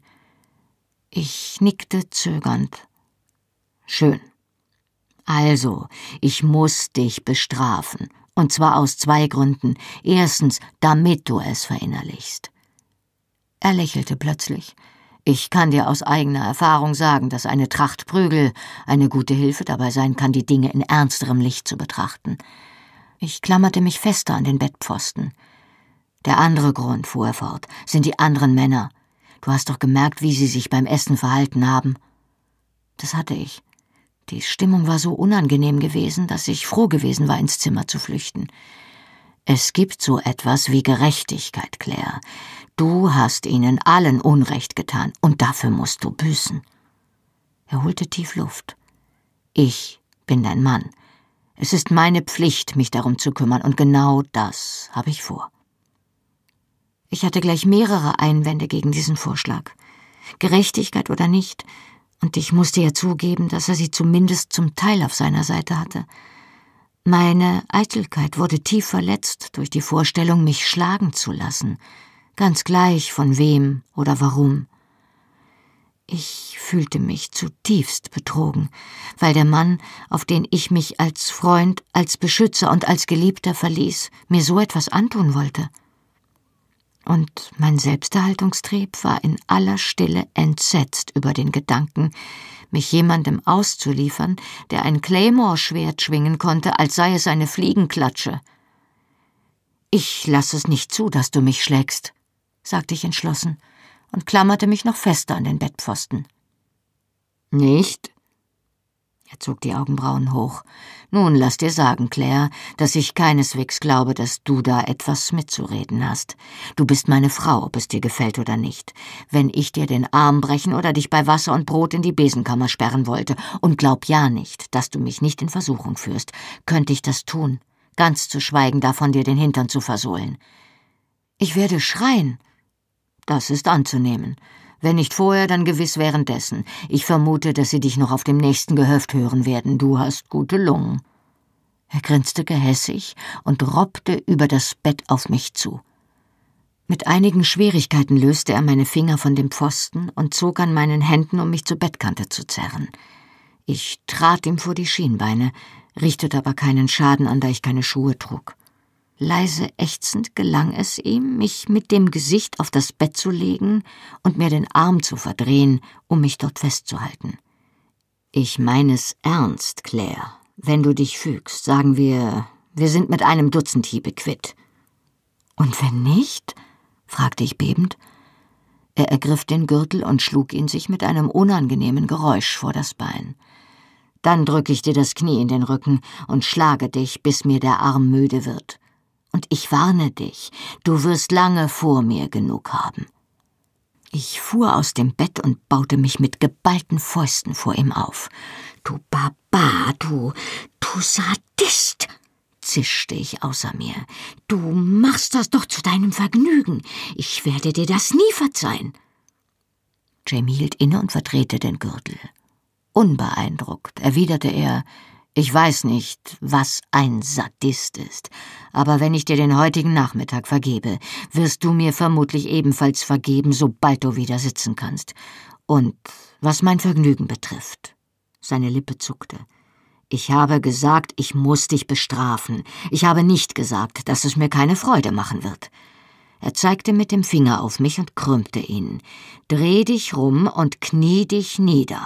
Ich nickte zögernd. Schön. Also, ich muss dich bestrafen. Und zwar aus 2 Gründen. Erstens, damit du es verinnerlichst. Er lächelte plötzlich. Ich kann dir aus eigener Erfahrung sagen, dass eine Tracht Prügel eine gute Hilfe dabei sein kann, die Dinge in ernsterem Licht zu betrachten. Ich klammerte mich fester an den Bettpfosten. Der andere Grund, fuhr er fort, sind die anderen Männer. Du hast doch gemerkt, wie sie sich beim Essen verhalten haben. Das hatte ich. Die Stimmung war so unangenehm gewesen, dass ich froh gewesen war, ins Zimmer zu flüchten. Es gibt so etwas wie Gerechtigkeit, Claire. Du hast ihnen allen Unrecht getan, und dafür musst du büßen. Er holte tief Luft. Ich bin dein Mann. Es ist meine Pflicht, mich darum zu kümmern, und genau das habe ich vor. Ich hatte gleich mehrere Einwände gegen diesen Vorschlag. Gerechtigkeit oder nicht, und ich musste ja zugeben, dass er sie zumindest zum Teil auf seiner Seite hatte. Meine Eitelkeit wurde tief verletzt durch die Vorstellung, mich schlagen zu lassen, ganz gleich von wem oder warum. Ich fühlte mich zutiefst betrogen, weil der Mann, auf den ich mich als Freund, als Beschützer und als Geliebter verließ, mir so etwas antun wollte. Und mein Selbsterhaltungstrieb war in aller Stille entsetzt über den Gedanken, mich jemandem auszuliefern, der ein Claymore-Schwert schwingen konnte, als sei es eine Fliegenklatsche. »Ich lasse es nicht zu, dass du mich schlägst«, sagte ich entschlossen und klammerte mich noch fester an den Bettpfosten. »Nicht?« Er zog die Augenbrauen hoch. »Nun, lass dir sagen, Claire, dass ich keineswegs glaube, dass du da etwas mitzureden hast. Du bist meine Frau, ob es dir gefällt oder nicht. Wenn ich dir den Arm brechen oder dich bei Wasser und Brot in die Besenkammer sperren wollte, und glaub ja nicht, dass du mich nicht in Versuchung führst, könnte ich das tun, ganz zu schweigen davon, dir den Hintern zu versohlen. Ich werde schreien. Das ist anzunehmen. Wenn nicht vorher, dann gewiss währenddessen. Ich vermute, dass sie dich noch auf dem nächsten Gehöft hören werden. Du hast gute Lungen.« Er grinste gehässig und robbte über das Bett auf mich zu. Mit einigen Schwierigkeiten löste er meine Finger von dem Pfosten und zog an meinen Händen, um mich zur Bettkante zu zerren. Ich trat ihm vor die Schienbeine, richtete aber keinen Schaden an, da ich keine Schuhe trug. Leise ächzend gelang es ihm, mich mit dem Gesicht auf das Bett zu legen und mir den Arm zu verdrehen, um mich dort festzuhalten. »Ich meine es ernst, Claire. Wenn du dich fügst, sagen wir sind mit einem Dutzend Hiebe quitt.« »Und wenn nicht?« fragte ich bebend. Er ergriff den Gürtel und schlug ihn sich mit einem unangenehmen Geräusch vor das Bein. »Dann drücke ich dir das Knie in den Rücken und schlage dich, bis mir der Arm müde wird. Und ich warne dich, du wirst lange vor mir genug haben.« Ich fuhr aus dem Bett und baute mich mit geballten Fäusten vor ihm auf. »Du Barbar, du Sadist!« zischte ich außer mir. »Du machst das doch zu deinem Vergnügen. Ich werde dir das nie verzeihen.« Jamie hielt inne und verdrehte den Gürtel. Unbeeindruckt erwiderte er: »Ich weiß nicht, was ein Sadist ist, aber wenn ich dir den heutigen Nachmittag vergebe, wirst du mir vermutlich ebenfalls vergeben, sobald du wieder sitzen kannst. Und was mein Vergnügen betrifft«, seine Lippe zuckte, »ich habe gesagt, ich muss dich bestrafen. Ich habe nicht gesagt, dass es mir keine Freude machen wird.« Er zeigte mit dem Finger auf mich und krümmte ihn. »Dreh dich rum und knie dich nieder.«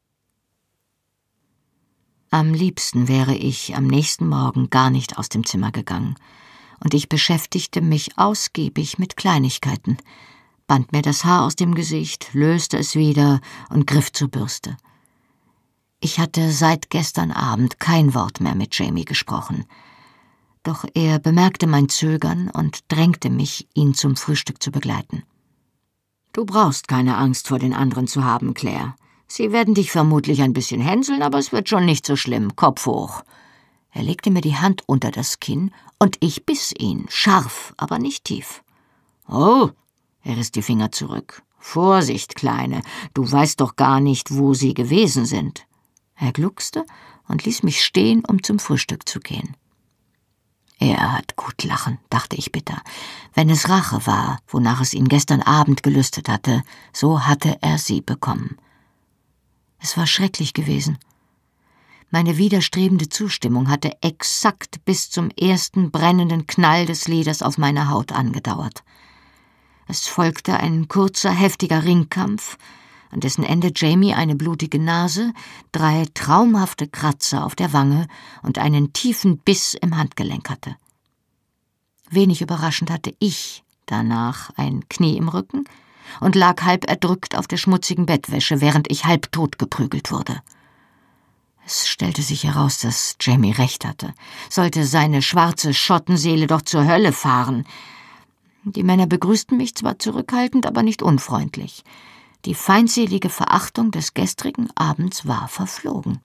Am liebsten wäre ich am nächsten Morgen gar nicht aus dem Zimmer gegangen, und ich beschäftigte mich ausgiebig mit Kleinigkeiten, band mir das Haar aus dem Gesicht, löste es wieder und griff zur Bürste. Ich hatte seit gestern Abend kein Wort mehr mit Jamie gesprochen, doch er bemerkte mein Zögern und drängte mich, ihn zum Frühstück zu begleiten. »Du brauchst keine Angst vor den anderen zu haben, Claire. Sie werden dich vermutlich ein bisschen hänseln, aber es wird schon nicht so schlimm. Kopf hoch.« Er legte mir die Hand unter das Kinn, und ich biss ihn, scharf, aber nicht tief. »Oh«, er riss die Finger zurück. »Vorsicht, Kleine, du weißt doch gar nicht, wo sie gewesen sind.« Er gluckste und ließ mich stehen, um zum Frühstück zu gehen. Er hat gut lachen, dachte ich bitter. Wenn es Rache war, wonach es ihn gestern Abend gelüstet hatte, so hatte er sie bekommen. Es war schrecklich gewesen. Meine widerstrebende Zustimmung hatte exakt bis zum ersten brennenden Knall des Leders auf meiner Haut angedauert. Es folgte ein kurzer, heftiger Ringkampf, an dessen Ende Jamie eine blutige Nase, 3 traumhafte Kratzer auf der Wange und einen tiefen Biss im Handgelenk hatte. Wenig überraschend hatte ich danach ein Knie im Rücken und lag halb erdrückt auf der schmutzigen Bettwäsche, während ich halbtot geprügelt wurde. Es stellte sich heraus, dass Jamie recht hatte. Sollte seine schwarze Schottenseele doch zur Hölle fahren. Die Männer begrüßten mich zwar zurückhaltend, aber nicht unfreundlich. Die feindselige Verachtung des gestrigen Abends war verflogen.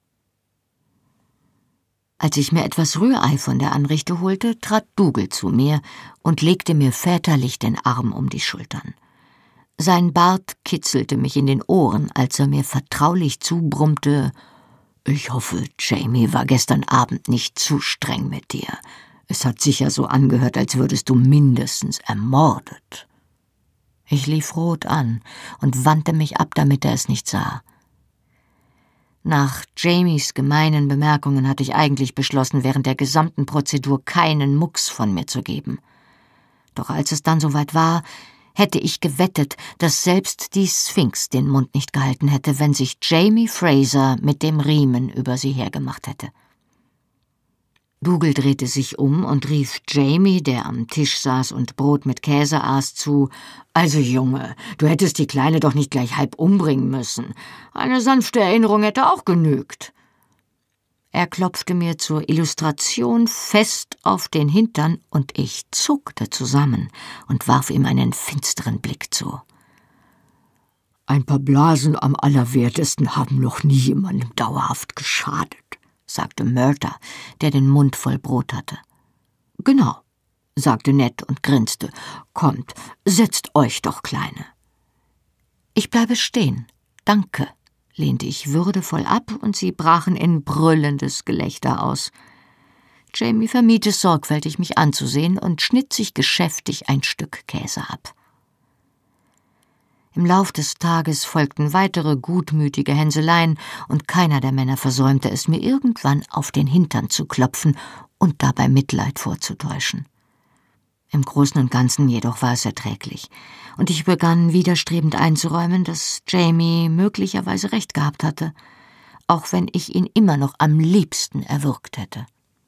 Als ich mir etwas Rührei von der Anrichte holte, trat Dougal zu mir und legte mir väterlich den Arm um die Schultern. Sein Bart kitzelte mich in den Ohren, als er mir vertraulich zubrummte: »Ich hoffe, Jamie war gestern Abend nicht zu streng mit dir. Es hat sicher so angehört, als würdest du mindestens ermordet.« Ich lief rot an und wandte mich ab, damit er es nicht sah. Nach Jamies gemeinen Bemerkungen hatte ich eigentlich beschlossen, während der gesamten Prozedur keinen Mucks von mir zu geben. Doch als es dann soweit war, hätte ich gewettet, dass selbst die Sphinx den Mund nicht gehalten hätte, wenn sich Jamie Fraser mit dem Riemen über sie hergemacht hätte. Dougal drehte sich um und rief Jamie, der am Tisch saß und Brot mit Käse aß, zu: »Also Junge, du hättest die Kleine doch nicht gleich halb umbringen müssen. Eine sanfte Erinnerung hätte auch genügt.« Er klopfte mir zur Illustration fest auf den Hintern, und ich zuckte zusammen und warf ihm einen finsteren Blick zu. »Ein paar Blasen am Allerwertesten haben noch nie jemandem dauerhaft geschadet«, sagte Murta, der den Mund voll Brot hatte. »Genau«, sagte Ned und grinste. »Kommt, setzt euch doch, Kleine.« »Ich bleibe stehen, danke«, lehnte ich würdevoll ab, und sie brachen in brüllendes Gelächter aus. Jamie vermied es sorgfältig, mich anzusehen, und schnitt sich geschäftig ein Stück Käse ab. Im Lauf des Tages folgten weitere gutmütige Hänseleien, und keiner der Männer versäumte es, mir irgendwann auf den Hintern zu klopfen und dabei Mitleid vorzutäuschen. Im Großen und Ganzen jedoch war es erträglich, und ich begann widerstrebend einzuräumen, dass Jamie möglicherweise recht gehabt hatte, auch wenn ich ihn immer noch am liebsten erwürgt hätte.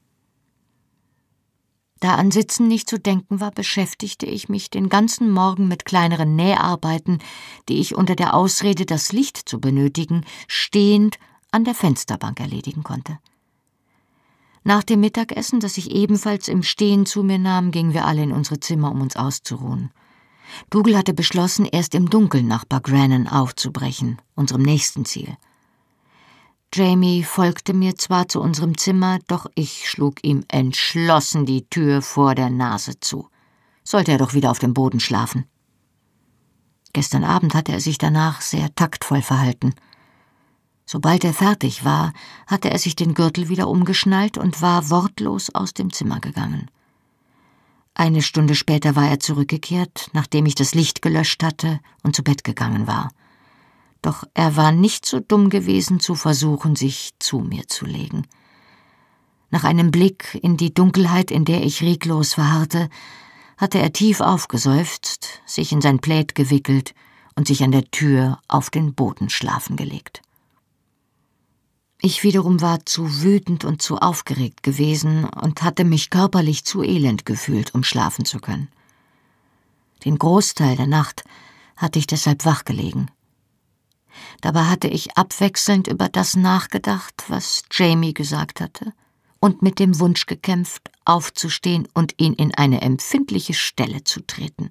Da an Sitzen nicht zu denken war, beschäftigte ich mich den ganzen Morgen mit kleineren Näharbeiten, die ich unter der Ausrede, das Licht zu benötigen, stehend an der Fensterbank erledigen konnte. Nach dem Mittagessen, das ich ebenfalls im Stehen zu mir nahm, gingen wir alle in unsere Zimmer, um uns auszuruhen. Dougal hatte beschlossen, erst im Dunkeln nach Bagrannon aufzubrechen, unserem nächsten Ziel. Jamie folgte mir zwar zu unserem Zimmer, doch ich schlug ihm entschlossen die Tür vor der Nase zu. Sollte er doch wieder auf dem Boden schlafen. Gestern Abend hatte er sich danach sehr taktvoll verhalten. Sobald er fertig war, hatte er sich den Gürtel wieder umgeschnallt und war wortlos aus dem Zimmer gegangen. Eine Stunde später war er zurückgekehrt, nachdem ich das Licht gelöscht hatte und zu Bett gegangen war. Doch er war nicht so dumm gewesen, zu versuchen, sich zu mir zu legen. Nach einem Blick in die Dunkelheit, in der ich reglos verharrte, hatte er tief aufgeseufzt, sich in sein Plaid gewickelt und sich an der Tür auf den Boden schlafen gelegt. Ich wiederum war zu wütend und zu aufgeregt gewesen und hatte mich körperlich zu elend gefühlt, um schlafen zu können. Den Großteil der Nacht hatte ich deshalb wach gelegen. Dabei hatte ich abwechselnd über das nachgedacht, was Jamie gesagt hatte, und mit dem Wunsch gekämpft, aufzustehen und ihn in eine empfindliche Stelle zu treten.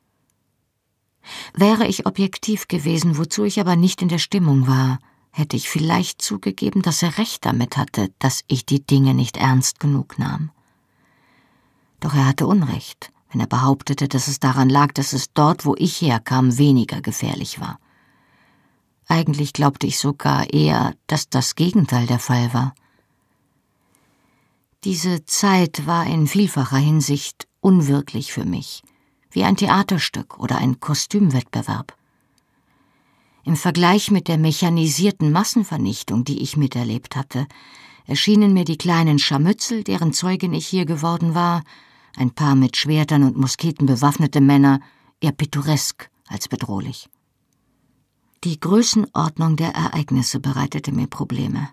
Wäre ich objektiv gewesen, wozu ich aber nicht in der Stimmung war, hätte ich vielleicht zugegeben, dass er recht damit hatte, dass ich die Dinge nicht ernst genug nahm. Doch er hatte Unrecht, wenn er behauptete, dass es daran lag, dass es dort, wo ich herkam, weniger gefährlich war. Eigentlich glaubte ich sogar eher, dass das Gegenteil der Fall war. Diese Zeit war in vielfacher Hinsicht unwirklich für mich, wie ein Theaterstück oder ein Kostümwettbewerb. Im Vergleich mit der mechanisierten Massenvernichtung, die ich miterlebt hatte, erschienen mir die kleinen Scharmützel, deren Zeugin ich hier geworden war, ein paar mit Schwertern und Musketen bewaffnete Männer, eher pittoresk als bedrohlich. Die Größenordnung der Ereignisse bereitete mir Probleme.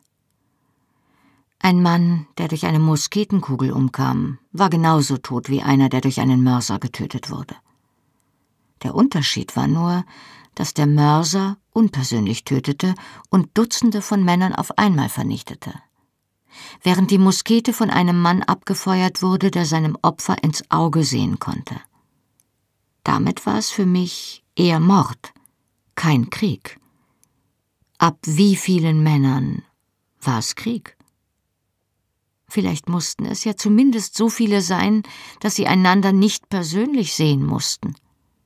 Ein Mann, der durch eine Musketenkugel umkam, war genauso tot wie einer, der durch einen Mörser getötet wurde. Der Unterschied war nur, dass der Mörser unpersönlich tötete und Dutzende von Männern auf einmal vernichtete, während die Muskete von einem Mann abgefeuert wurde, der seinem Opfer ins Auge sehen konnte. Damit war es für mich eher Mord, kein Krieg. Ab wie vielen Männern war es Krieg? Vielleicht mussten es ja zumindest so viele sein, dass sie einander nicht persönlich sehen mussten.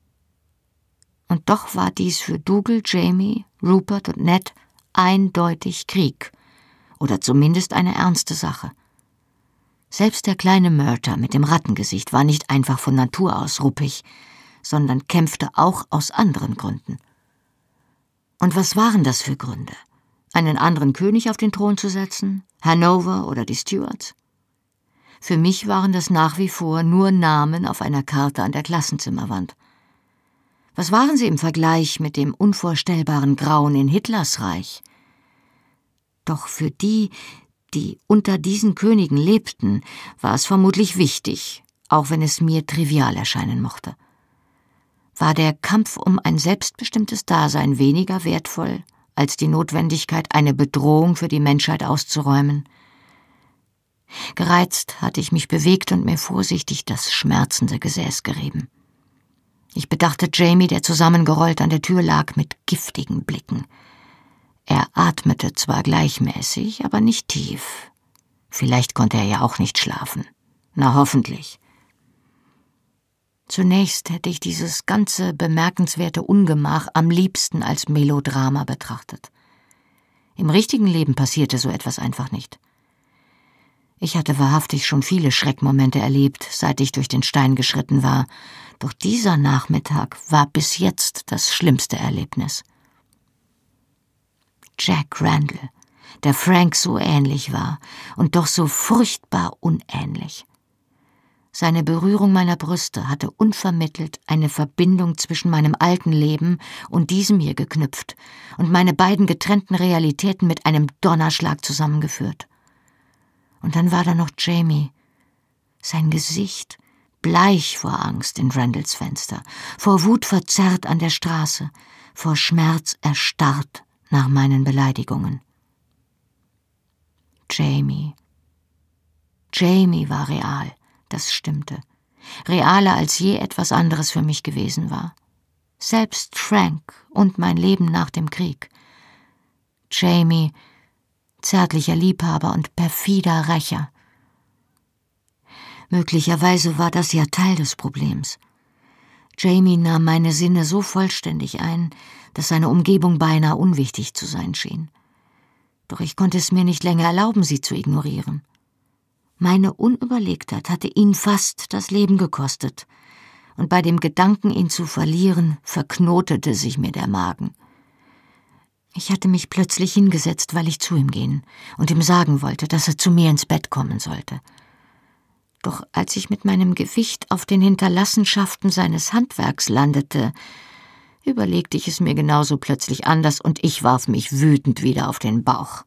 Und doch war dies für Dougal, Jamie, Rupert und Ned eindeutig Krieg, oder zumindest eine ernste Sache. Selbst der kleine Murtagh mit dem Rattengesicht war nicht einfach von Natur aus ruppig, sondern kämpfte auch aus anderen Gründen. Und was waren das für Gründe? Einen anderen König auf den Thron zu setzen? Hanover oder die Stuarts? Für mich waren das nach wie vor nur Namen auf einer Karte an der Klassenzimmerwand. Was waren sie im Vergleich mit dem unvorstellbaren Grauen in Hitlers Reich? Doch für die, die unter diesen Königen lebten, war es vermutlich wichtig, auch wenn es mir trivial erscheinen mochte. War der Kampf um ein selbstbestimmtes Dasein weniger wertvoll als die Notwendigkeit, eine Bedrohung für die Menschheit auszuräumen? Gereizt hatte ich mich bewegt und mir vorsichtig das schmerzende Gesäß gerieben. Ich bedachte Jamie, der zusammengerollt an der Tür lag, mit giftigen Blicken. Er atmete zwar gleichmäßig, aber nicht tief. Vielleicht konnte er ja auch nicht schlafen. Na, hoffentlich. Zunächst hätte ich dieses ganze bemerkenswerte Ungemach am liebsten als Melodrama betrachtet. Im richtigen Leben passierte so etwas einfach nicht. Ich hatte wahrhaftig schon viele Schreckmomente erlebt, seit ich durch den Stein geschritten war, doch dieser Nachmittag war bis jetzt das schlimmste Erlebnis. Jack Randall, der Frank so ähnlich war und doch so furchtbar unähnlich. Seine Berührung meiner Brüste hatte unvermittelt eine Verbindung zwischen meinem alten Leben und diesem hier geknüpft und meine beiden getrennten Realitäten mit einem Donnerschlag zusammengeführt. Und dann war da noch Jamie. Sein Gesicht, bleich vor Angst in Randalls Fenster, vor Wut verzerrt an der Straße, vor Schmerz erstarrt nach meinen Beleidigungen. Jamie war real, das stimmte. Realer als je etwas anderes für mich gewesen war. Selbst Frank und mein Leben nach dem Krieg. Jamie zärtlicher Liebhaber und perfider Rächer. Möglicherweise war das ja Teil des Problems. Jamie nahm meine Sinne so vollständig ein, dass seine Umgebung beinahe unwichtig zu sein schien. Doch ich konnte es mir nicht länger erlauben, sie zu ignorieren. Meine Unüberlegtheit hatte ihn fast das Leben gekostet, und bei dem Gedanken, ihn zu verlieren, verknotete sich mir der Magen. Ich hatte mich plötzlich hingesetzt, weil ich zu ihm gehen und ihm sagen wollte, dass er zu mir ins Bett kommen sollte. Doch als ich mit meinem Gewicht auf den Hinterlassenschaften seines Handwerks landete, überlegte ich es mir genauso plötzlich anders und ich warf mich wütend wieder auf den Bauch.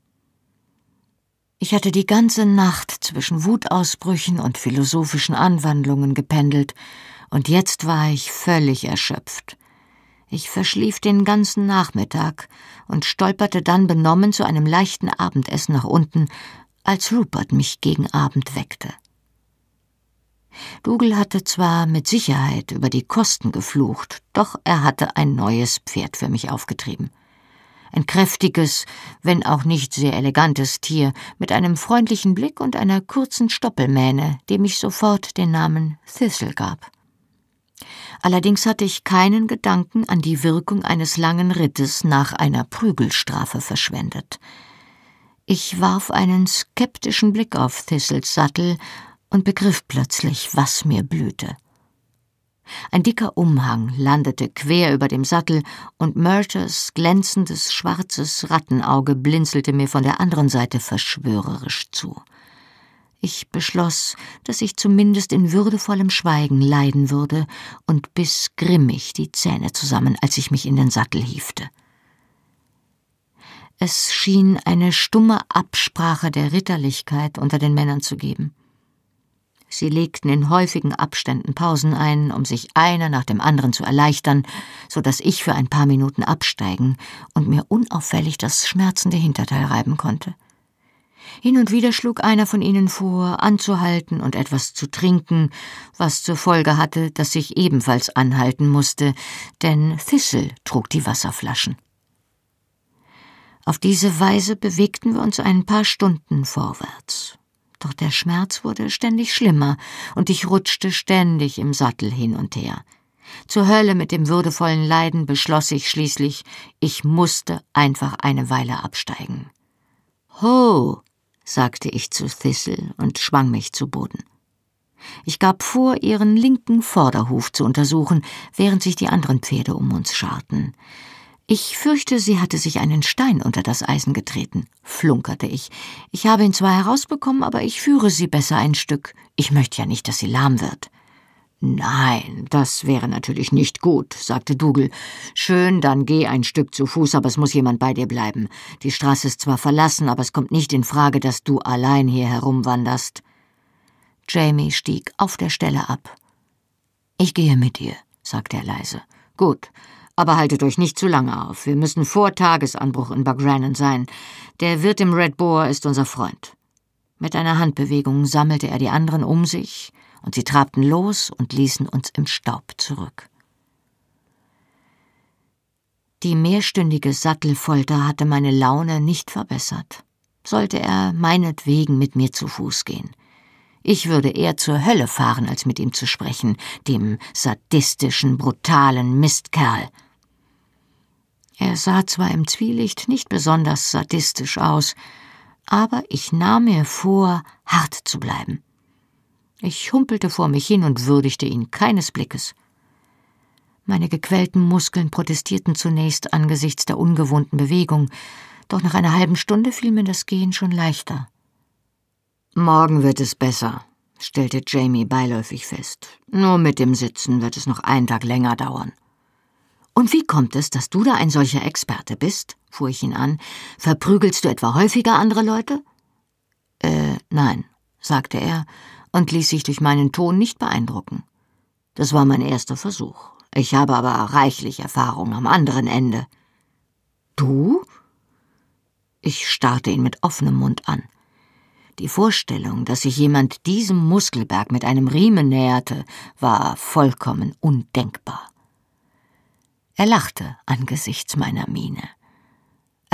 Ich hatte die ganze Nacht zwischen Wutausbrüchen und philosophischen Anwandlungen gependelt, und jetzt war ich völlig erschöpft. Ich verschlief den ganzen Nachmittag und stolperte dann benommen zu einem leichten Abendessen nach unten, als Rupert mich gegen Abend weckte. Dougal hatte zwar mit Sicherheit über die Kosten geflucht, doch er hatte ein neues Pferd für mich aufgetrieben. Ein kräftiges, wenn auch nicht sehr elegantes Tier, mit einem freundlichen Blick und einer kurzen Stoppelmähne, dem ich sofort den Namen Thistle gab. Allerdings hatte ich keinen Gedanken an die Wirkung eines langen Rittes nach einer Prügelstrafe verschwendet. Ich warf einen skeptischen Blick auf Thistles Sattel und begriff plötzlich, was mir blühte. Ein dicker Umhang landete quer über dem Sattel und Murters glänzendes, schwarzes Rattenauge blinzelte mir von der anderen Seite verschwörerisch zu. Ich beschloss, dass ich zumindest in würdevollem Schweigen leiden würde und biss grimmig die Zähne zusammen, als ich mich in den Sattel hiefte. Es schien eine stumme Absprache der Ritterlichkeit unter den Männern zu geben. Sie legten in häufigen Abständen Pausen ein, um sich einer nach dem anderen zu erleichtern, so dass ich für ein paar Minuten absteigen und mir unauffällig das schmerzende Hinterteil reiben konnte. Hin und wieder schlug einer von ihnen vor, anzuhalten und etwas zu trinken, was zur Folge hatte, dass ich ebenfalls anhalten musste, denn Thistle trug die Wasserflaschen. Auf diese Weise bewegten wir uns ein paar Stunden vorwärts. Doch der Schmerz wurde ständig schlimmer, und ich rutschte ständig im Sattel hin und her. Zur Hölle mit dem würdevollen Leiden beschloss ich schließlich, ich musste einfach eine Weile absteigen. »Ho«, sagte ich zu Thistle und schwang mich zu Boden. Ich gab vor, ihren linken Vorderhuf zu untersuchen, während sich die anderen Pferde um uns scharten. »Ich fürchte, sie hatte sich einen Stein unter das Eisen getreten«, flunkerte ich. »Ich habe ihn zwar herausbekommen, aber ich führe sie besser ein Stück. Ich möchte ja nicht, dass sie lahm wird.« »Nein, das wäre natürlich nicht gut«, sagte Dougal. »Schön, dann geh ein Stück zu Fuß, aber es muss jemand bei dir bleiben. Die Straße ist zwar verlassen, aber es kommt nicht in Frage, dass du allein hier herumwanderst.« Jamie stieg auf der Stelle ab. »Ich gehe mit dir«, sagte er leise. »Gut. Aber haltet euch nicht zu lange auf. Wir müssen vor Tagesanbruch in Buckrannon sein. Der Wirt im Red Boar ist unser Freund.« Mit einer Handbewegung sammelte er die anderen um sich, und sie trabten los und ließen uns im Staub zurück. Die mehrstündige Sattelfolter hatte meine Laune nicht verbessert. Sollte er meinetwegen mit mir zu Fuß gehen. Ich würde eher zur Hölle fahren, als mit ihm zu sprechen, dem sadistischen, brutalen Mistkerl. Er sah zwar im Zwielicht nicht besonders sadistisch aus, aber ich nahm mir vor, hart zu bleiben. Ich humpelte vor mich hin und würdigte ihn keines Blickes. Meine gequälten Muskeln protestierten zunächst angesichts der ungewohnten Bewegung, doch nach einer halben Stunde fiel mir das Gehen schon leichter. »Morgen wird es besser«, stellte Jamie beiläufig fest. »Nur mit dem Sitzen wird es noch einen Tag länger dauern.« »Und wie kommt es, dass du da ein solcher Experte bist?«, fuhr ich ihn an. »Verprügelst du etwa häufiger andere Leute?« Nein«, sagte er und ließ sich durch meinen Ton nicht beeindrucken. »Das war mein erster Versuch. Ich habe aber reichlich Erfahrung am anderen Ende.« »Du?« Ich starrte ihn mit offenem Mund an. Die Vorstellung, dass sich jemand diesem Muskelberg mit einem Riemen näherte, war vollkommen undenkbar. Er lachte angesichts meiner Miene.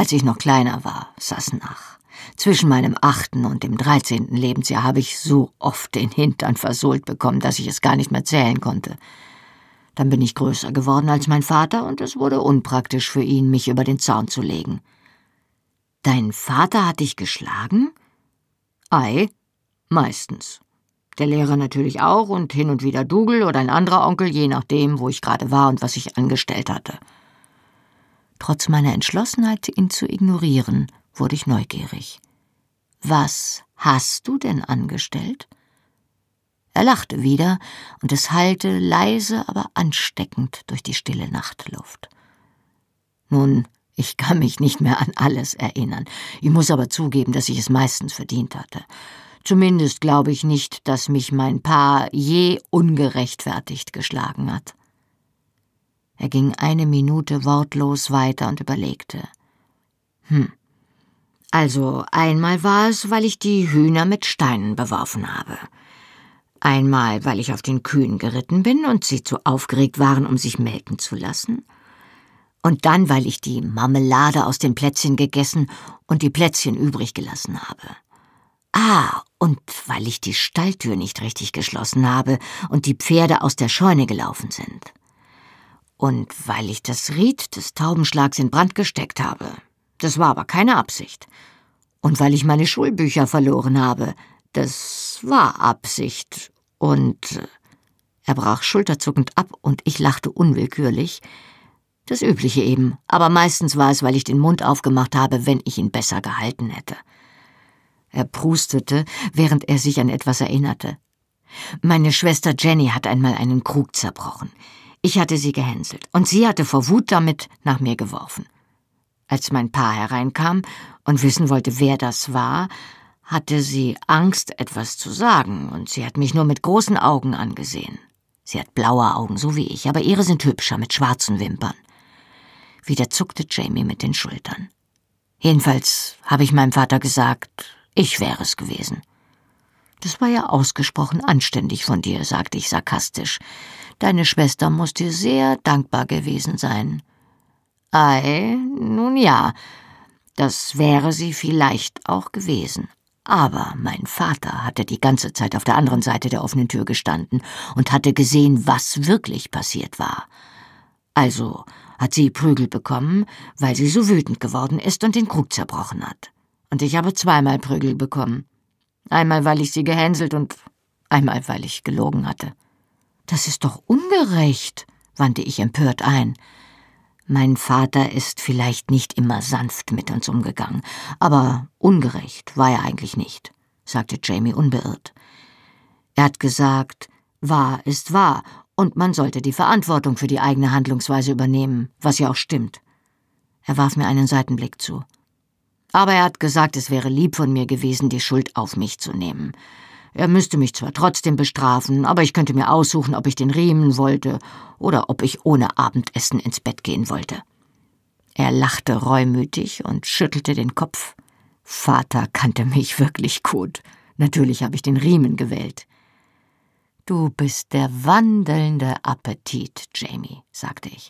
als ich noch kleiner war, saß nach. Zwischen meinem 8. und dem 13. Lebensjahr habe ich so oft den Hintern versohlt bekommen, dass ich es gar nicht mehr zählen konnte. Dann bin ich größer geworden als mein Vater und es wurde unpraktisch für ihn, mich über den Zaun zu legen. »Dein Vater hat dich geschlagen?« »Ei, meistens. Der Lehrer natürlich auch und hin und wieder Dougal oder ein anderer Onkel, je nachdem, wo ich gerade war und was ich angestellt hatte.« Trotz meiner Entschlossenheit, ihn zu ignorieren, wurde ich neugierig. »Was hast du denn angestellt?« Er lachte wieder, und es hallte leise, aber ansteckend durch die stille Nachtluft. »Nun, ich kann mich nicht mehr an alles erinnern. Ich muss aber zugeben, dass ich es meistens verdient hatte. Zumindest glaube ich nicht, dass mich mein Pa je ungerechtfertigt geschlagen hat.« Er ging eine Minute wortlos weiter und überlegte. Also einmal war es, weil ich die Hühner mit Steinen beworfen habe. Einmal, weil ich auf den Kühen geritten bin und sie zu aufgeregt waren, um sich melken zu lassen. Und dann, weil ich die Marmelade aus den Plätzchen gegessen und die Plätzchen übrig gelassen habe. Und weil ich die Stalltür nicht richtig geschlossen habe und die Pferde aus der Scheune gelaufen sind. Und weil ich das Ried des Taubenschlags in Brand gesteckt habe. Das war aber keine Absicht. Und weil ich meine Schulbücher verloren habe. Das war Absicht. Und er brach schulterzuckend ab und ich lachte unwillkürlich. Das Übliche eben, aber meistens war es, weil ich den Mund aufgemacht habe, wenn ich ihn besser gehalten hätte. Er prustete, während er sich an etwas erinnerte. Meine Schwester Jenny hat einmal einen Krug zerbrochen. Ich hatte sie gehänselt und sie hatte vor Wut damit nach mir geworfen. Als mein Pa hereinkam und wissen wollte, wer das war, hatte sie Angst, etwas zu sagen, und sie hat mich nur mit großen Augen angesehen. Sie hat blaue Augen, so wie ich, aber ihre sind hübscher, mit schwarzen Wimpern. Wieder zuckte Jamie mit den Schultern. Jedenfalls habe ich meinem Vater gesagt, ich wäre es gewesen. »Das war ja ausgesprochen anständig von dir«, sagte ich sarkastisch. »Deine Schwester muss dir sehr dankbar gewesen sein.« »Ei, nun ja, das wäre sie vielleicht auch gewesen. Aber mein Vater hatte die ganze Zeit auf der anderen Seite der offenen Tür gestanden und hatte gesehen, was wirklich passiert war. Also hat sie Prügel bekommen, weil sie so wütend geworden ist und den Krug zerbrochen hat. Und ich habe 2-mal Prügel bekommen. Einmal, weil ich sie gehänselt und einmal, weil ich gelogen hatte.« »Das ist doch ungerecht«, wandte ich empört ein. »Mein Vater ist vielleicht nicht immer sanft mit uns umgegangen, aber ungerecht war er eigentlich nicht«, sagte Jamie unbeirrt. »Er hat gesagt, wahr ist wahr, und man sollte die Verantwortung für die eigene Handlungsweise übernehmen, was ja auch stimmt.« Er warf mir einen Seitenblick zu. »Aber er hat gesagt, es wäre lieb von mir gewesen, die Schuld auf mich zu nehmen. Er müsste mich zwar trotzdem bestrafen, aber ich könnte mir aussuchen, ob ich den Riemen wollte oder ob ich ohne Abendessen ins Bett gehen wollte.« Er lachte reumütig und schüttelte den Kopf. Vater kannte mich wirklich gut. Natürlich habe ich den Riemen gewählt. »Du bist der wandelnde Appetit, Jamie«, sagte ich.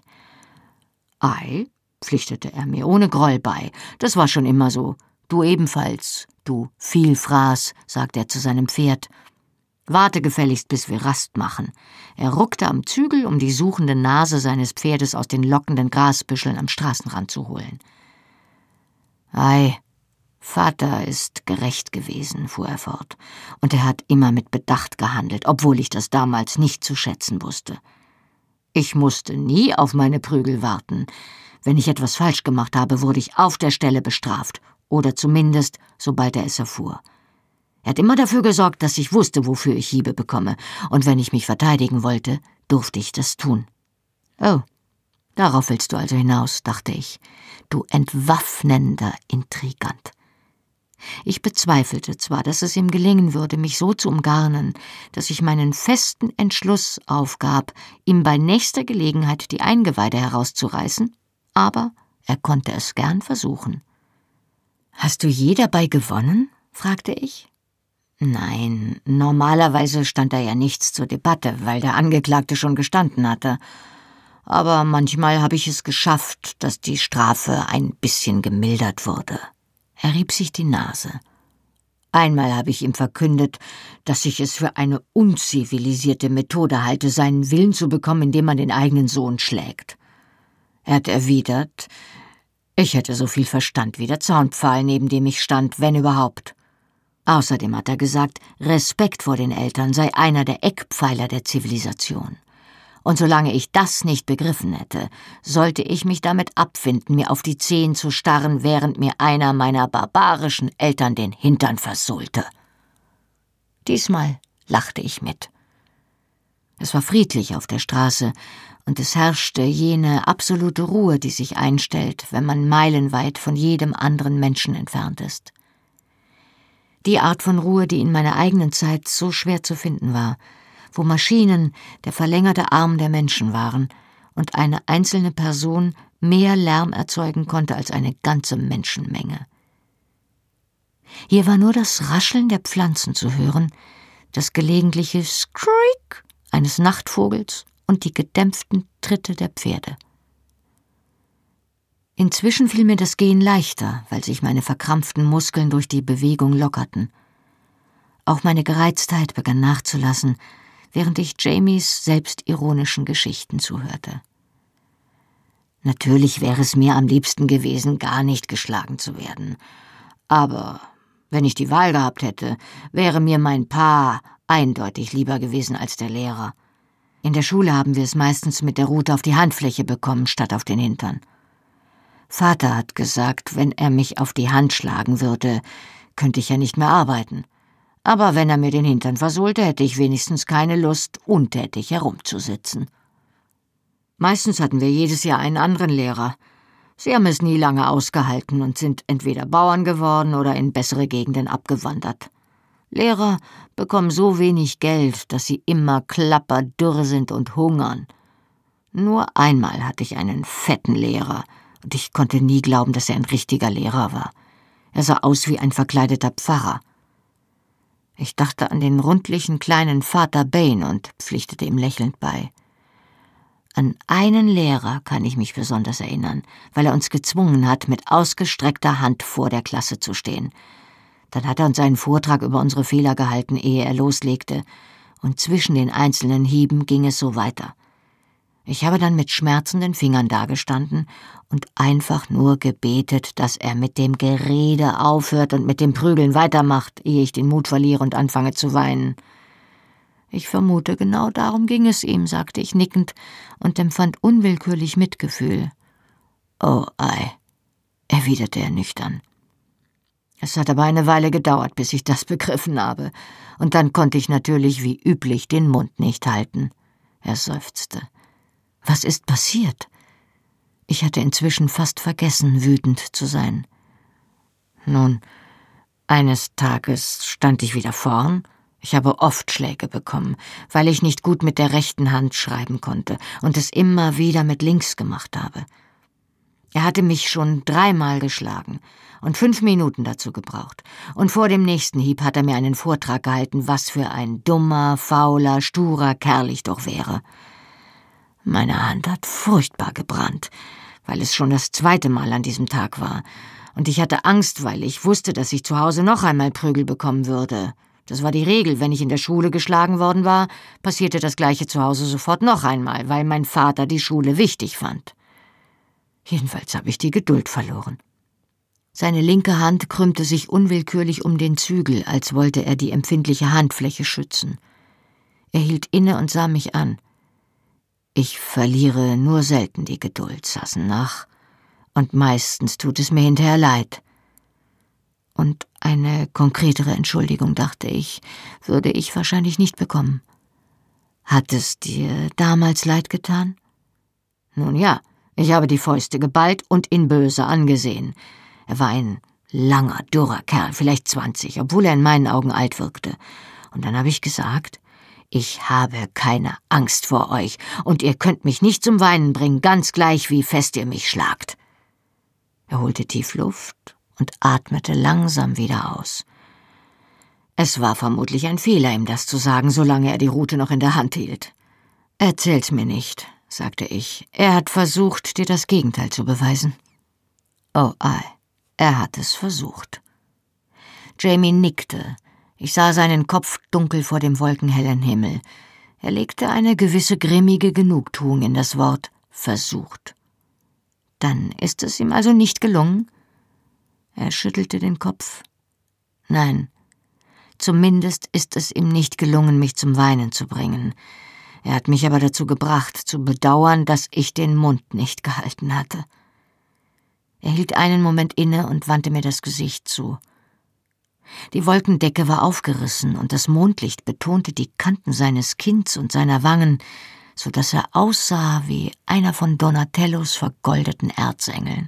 »Ei«, pflichtete er mir ohne Groll bei, »das war schon immer so. Du ebenfalls, du Vielfraß«, sagte er zu seinem Pferd. »Warte gefälligst, bis wir Rast machen.« Er ruckte am Zügel, um die suchende Nase seines Pferdes aus den lockenden Grasbüscheln am Straßenrand zu holen. »Ei, Vater ist gerecht gewesen«, fuhr er fort, »und er hat immer mit Bedacht gehandelt, obwohl ich das damals nicht zu schätzen wusste. Ich musste nie auf meine Prügel warten. Wenn ich etwas falsch gemacht habe, wurde ich auf der Stelle bestraft, oder zumindest, sobald er es erfuhr. Er hat immer dafür gesorgt, dass ich wusste, wofür ich Hiebe bekomme, und wenn ich mich verteidigen wollte, durfte ich das tun.« »Oh, darauf willst du also hinaus«, dachte ich, »du entwaffnender Intrigant.« Ich bezweifelte zwar, dass es ihm gelingen würde, mich so zu umgarnen, dass ich meinen festen Entschluss aufgab, ihm bei nächster Gelegenheit die Eingeweide herauszureißen, aber er konnte es gern versuchen. »Hast du je dabei gewonnen?«, fragte ich. »Nein, normalerweise stand da ja nichts zur Debatte, weil der Angeklagte schon gestanden hatte. aber manchmal habe ich es geschafft, dass die Strafe ein bisschen gemildert wurde. Er rieb sich die Nase. Einmal habe ich ihm verkündet, dass ich es für eine unzivilisierte Methode halte, seinen Willen zu bekommen, indem man den eigenen Sohn schlägt. Er hat erwidert, ich hätte so viel Verstand wie der Zaunpfahl, neben dem ich stand, wenn überhaupt. Außerdem hat er gesagt, Respekt vor den Eltern sei einer der Eckpfeiler der Zivilisation. Und solange ich das nicht begriffen hätte, sollte ich mich damit abfinden, mir auf die Zehen zu starren, während mir einer meiner barbarischen Eltern den Hintern versohlte. Diesmal lachte ich mit. Es war friedlich auf der Straße, und es herrschte jene absolute Ruhe, die sich einstellt, wenn man meilenweit von jedem anderen Menschen entfernt ist. Die Art von Ruhe, die in meiner eigenen Zeit so schwer zu finden war, wo Maschinen der verlängerte Arm der Menschen waren und eine einzelne Person mehr Lärm erzeugen konnte als eine ganze Menschenmenge. Hier war nur das Rascheln der Pflanzen zu hören, das gelegentliche Skreek eines Nachtvogels und die gedämpften Tritte der Pferde. Inzwischen fiel mir das Gehen leichter, weil sich meine verkrampften Muskeln durch die Bewegung lockerten. Auch meine Gereiztheit begann nachzulassen, während ich Jamies selbstironischen Geschichten zuhörte. Natürlich wäre es mir am liebsten gewesen, gar nicht geschlagen zu werden. Aber wenn ich die Wahl gehabt hätte, wäre mir mein Pa eindeutig lieber gewesen als der Lehrer. In der Schule haben wir es meistens mit der Rute auf die Handfläche bekommen, statt auf den Hintern. Vater hat gesagt, wenn er mich auf die Hand schlagen würde, könnte ich ja nicht mehr arbeiten. Aber wenn er mir den Hintern versohlte, hätte ich wenigstens keine Lust, untätig herumzusitzen. Meistens hatten wir jedes Jahr einen anderen Lehrer. Sie haben es nie lange ausgehalten und sind entweder Bauern geworden oder in bessere Gegenden abgewandert. Lehrer bekommen so wenig Geld, dass sie immer klapperdürr sind und hungern. Nur einmal hatte ich einen fetten Lehrer, und ich konnte nie glauben, dass er ein richtiger Lehrer war. Er sah aus wie ein verkleideter Pfarrer. Ich dachte an den rundlichen kleinen Vater Bain und pflichtete ihm lächelnd bei. An einen Lehrer kann ich mich besonders erinnern, weil er uns gezwungen hat, mit ausgestreckter Hand vor der Klasse zu stehen. Dann hat er uns einen Vortrag über unsere Fehler gehalten, ehe er loslegte, und zwischen den einzelnen Hieben ging es so weiter. Ich habe dann mit schmerzenden Fingern dagestanden und einfach nur gebetet, dass er mit dem Gerede aufhört und mit dem Prügeln weitermacht, ehe ich den Mut verliere und anfange zu weinen. Ich vermute, genau darum ging es ihm, sagte ich nickend und empfand unwillkürlich Mitgefühl. Oh ei, erwiderte er nüchtern. Es hat aber eine Weile gedauert, bis ich das begriffen habe, und dann konnte ich natürlich wie üblich den Mund nicht halten. Er seufzte. Was ist passiert? Ich hatte inzwischen fast vergessen, wütend zu sein. Nun, eines Tages stand ich wieder vorn. Ich habe oft Schläge bekommen, weil ich nicht gut mit der rechten Hand schreiben konnte und es immer wieder mit links gemacht habe. Er hatte mich schon 3-mal geschlagen und 5 Minuten dazu gebraucht. Und vor dem nächsten Hieb hat er mir einen Vortrag gehalten, was für ein dummer, fauler, sturer Kerl ich doch wäre. Meine Hand hat furchtbar gebrannt, weil es schon das 2. Mal an diesem Tag war. Und ich hatte Angst, weil ich wusste, dass ich zu Hause noch einmal Prügel bekommen würde. Das war die Regel, wenn ich in der Schule geschlagen worden war, passierte das Gleiche zu Hause sofort noch einmal, weil mein Vater die Schule wichtig fand. Jedenfalls habe ich die Geduld verloren. Seine linke Hand krümmte sich unwillkürlich um den Zügel, als wollte er die empfindliche Handfläche schützen. Er hielt inne und sah mich an. Ich verliere nur selten die Geduld, Sassenach, und meistens tut es mir hinterher leid. Und eine konkretere Entschuldigung, dachte ich, würde ich wahrscheinlich nicht bekommen. Hat es dir damals leid getan? Nun ja, ich habe die Fäuste geballt und ihn böse angesehen. Er war ein langer, dürrer Kerl, vielleicht 20, obwohl er in meinen Augen alt wirkte. Und dann habe ich gesagt, ich habe keine Angst vor euch, und ihr könnt mich nicht zum Weinen bringen, ganz gleich, wie fest ihr mich schlagt. Er holte tief Luft und atmete langsam wieder aus. Es war vermutlich ein Fehler, ihm das zu sagen, solange er die Rute noch in der Hand hielt. »Erzähl's mir nicht«, sagte ich. Er hat versucht, dir das Gegenteil zu beweisen. Oh ei, er hat es versucht. Jamie nickte. Ich sah seinen Kopf dunkel vor dem wolkenhellen Himmel. Er legte eine gewisse grimmige Genugtuung in das Wort versucht. Dann ist es ihm also nicht gelungen? Er schüttelte den Kopf. Nein, zumindest ist es ihm nicht gelungen, mich zum Weinen zu bringen. Er hat mich aber dazu gebracht, zu bedauern, dass ich den Mund nicht gehalten hatte. Er hielt einen Moment inne und wandte mir das Gesicht zu. Die Wolkendecke war aufgerissen und das Mondlicht betonte die Kanten seines Kinns und seiner Wangen, so dass er aussah wie einer von Donatellos vergoldeten Erzengeln.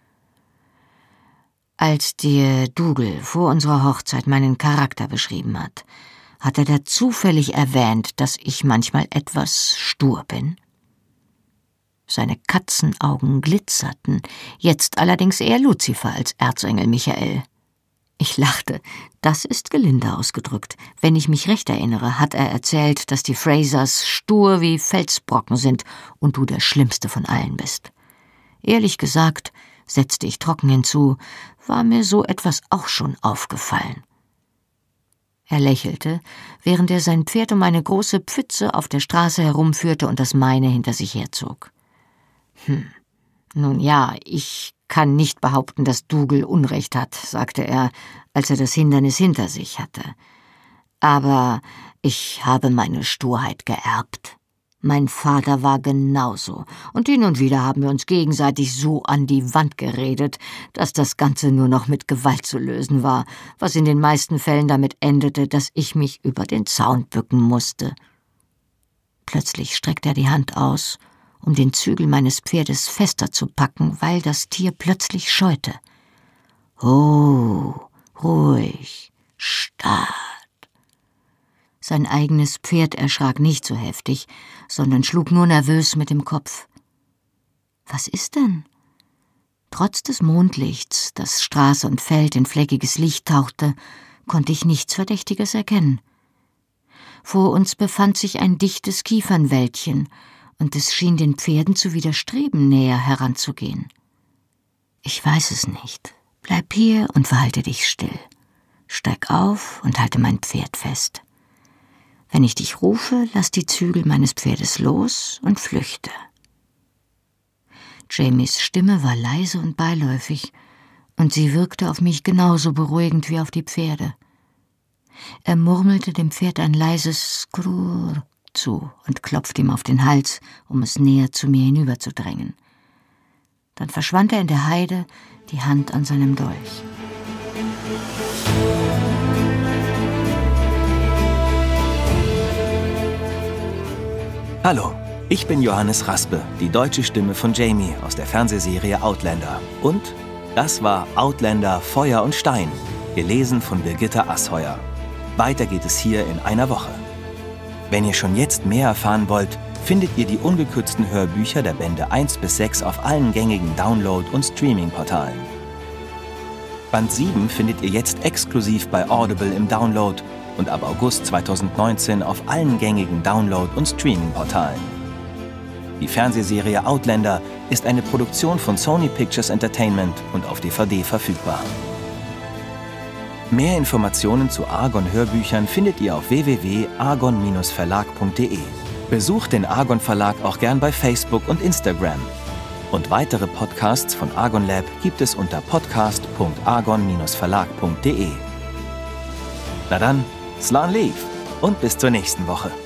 Als dir Dougal vor unserer Hochzeit meinen Charakter beschrieben hat er zufällig erwähnt, dass ich manchmal etwas stur bin? Seine Katzenaugen glitzerten, jetzt allerdings eher Luzifer als Erzengel Michael. Ich lachte. Das ist gelinde ausgedrückt. Wenn ich mich recht erinnere, hat er erzählt, dass die Frasers stur wie Felsbrocken sind und du der schlimmste von allen bist. Ehrlich gesagt, setzte ich trocken hinzu, war mir so etwas auch schon aufgefallen. Er lächelte, während er sein Pferd um eine große Pfütze auf der Straße herumführte und das meine hinter sich herzog. Nun ja, ich kann nicht behaupten, dass Dougal Unrecht hat, sagte er, als er das Hindernis hinter sich hatte. Aber ich habe meine Sturheit geerbt. Mein Vater war genauso, und hin und wieder haben wir uns gegenseitig so an die Wand geredet, dass das Ganze nur noch mit Gewalt zu lösen war, was in den meisten Fällen damit endete, dass ich mich über den Zaun bücken musste. Plötzlich streckte er die Hand aus, um den Zügel meines Pferdes fester zu packen, weil das Tier plötzlich scheute. Oh, ruhig, stark. Sein eigenes Pferd erschrak nicht so heftig, sondern schlug nur nervös mit dem Kopf. Was ist denn? Trotz des Mondlichts, das Straße und Feld in fleckiges Licht tauchte, konnte ich nichts Verdächtiges erkennen. Vor uns befand sich ein dichtes Kiefernwäldchen, und es schien den Pferden zu widerstreben, näher heranzugehen. Ich weiß es nicht. Bleib hier und verhalte dich still. Steig auf und halte mein Pferd fest. Wenn ich dich rufe, lass die Zügel meines Pferdes los und flüchte. Jamies Stimme war leise und beiläufig, und sie wirkte auf mich genauso beruhigend wie auf die Pferde. Er murmelte dem Pferd ein leises Skrrr zu und klopfte ihm auf den Hals, um es näher zu mir hinüberzudrängen. Dann verschwand er in der Heide, die Hand an seinem Dolch. Hallo, ich bin Johannes Raspe, die deutsche Stimme von Jamie aus der Fernsehserie Outlander. Und das war Outlander Feuer und Stein, gelesen von Birgitta Asheuer. Weiter geht es hier in einer Woche. Wenn ihr schon jetzt mehr erfahren wollt, findet ihr die ungekürzten Hörbücher der Bände 1-6 auf allen gängigen Download- und Streaming-Portalen. Band 7 findet ihr jetzt exklusiv bei Audible im Download und ab August 2019 auf allen gängigen Download- und Streaming-Portalen. Die Fernsehserie Outlander ist eine Produktion von Sony Pictures Entertainment und auf DVD verfügbar. Mehr Informationen zu Argon-Hörbüchern findet ihr auf www.argon-verlag.de. Besucht den Argon Verlag auch gern bei Facebook und Instagram. Und weitere Podcasts von Argon Lab gibt es unter podcast.argon-verlag.de. Na dann, Slan Leaf und bis zur nächsten Woche.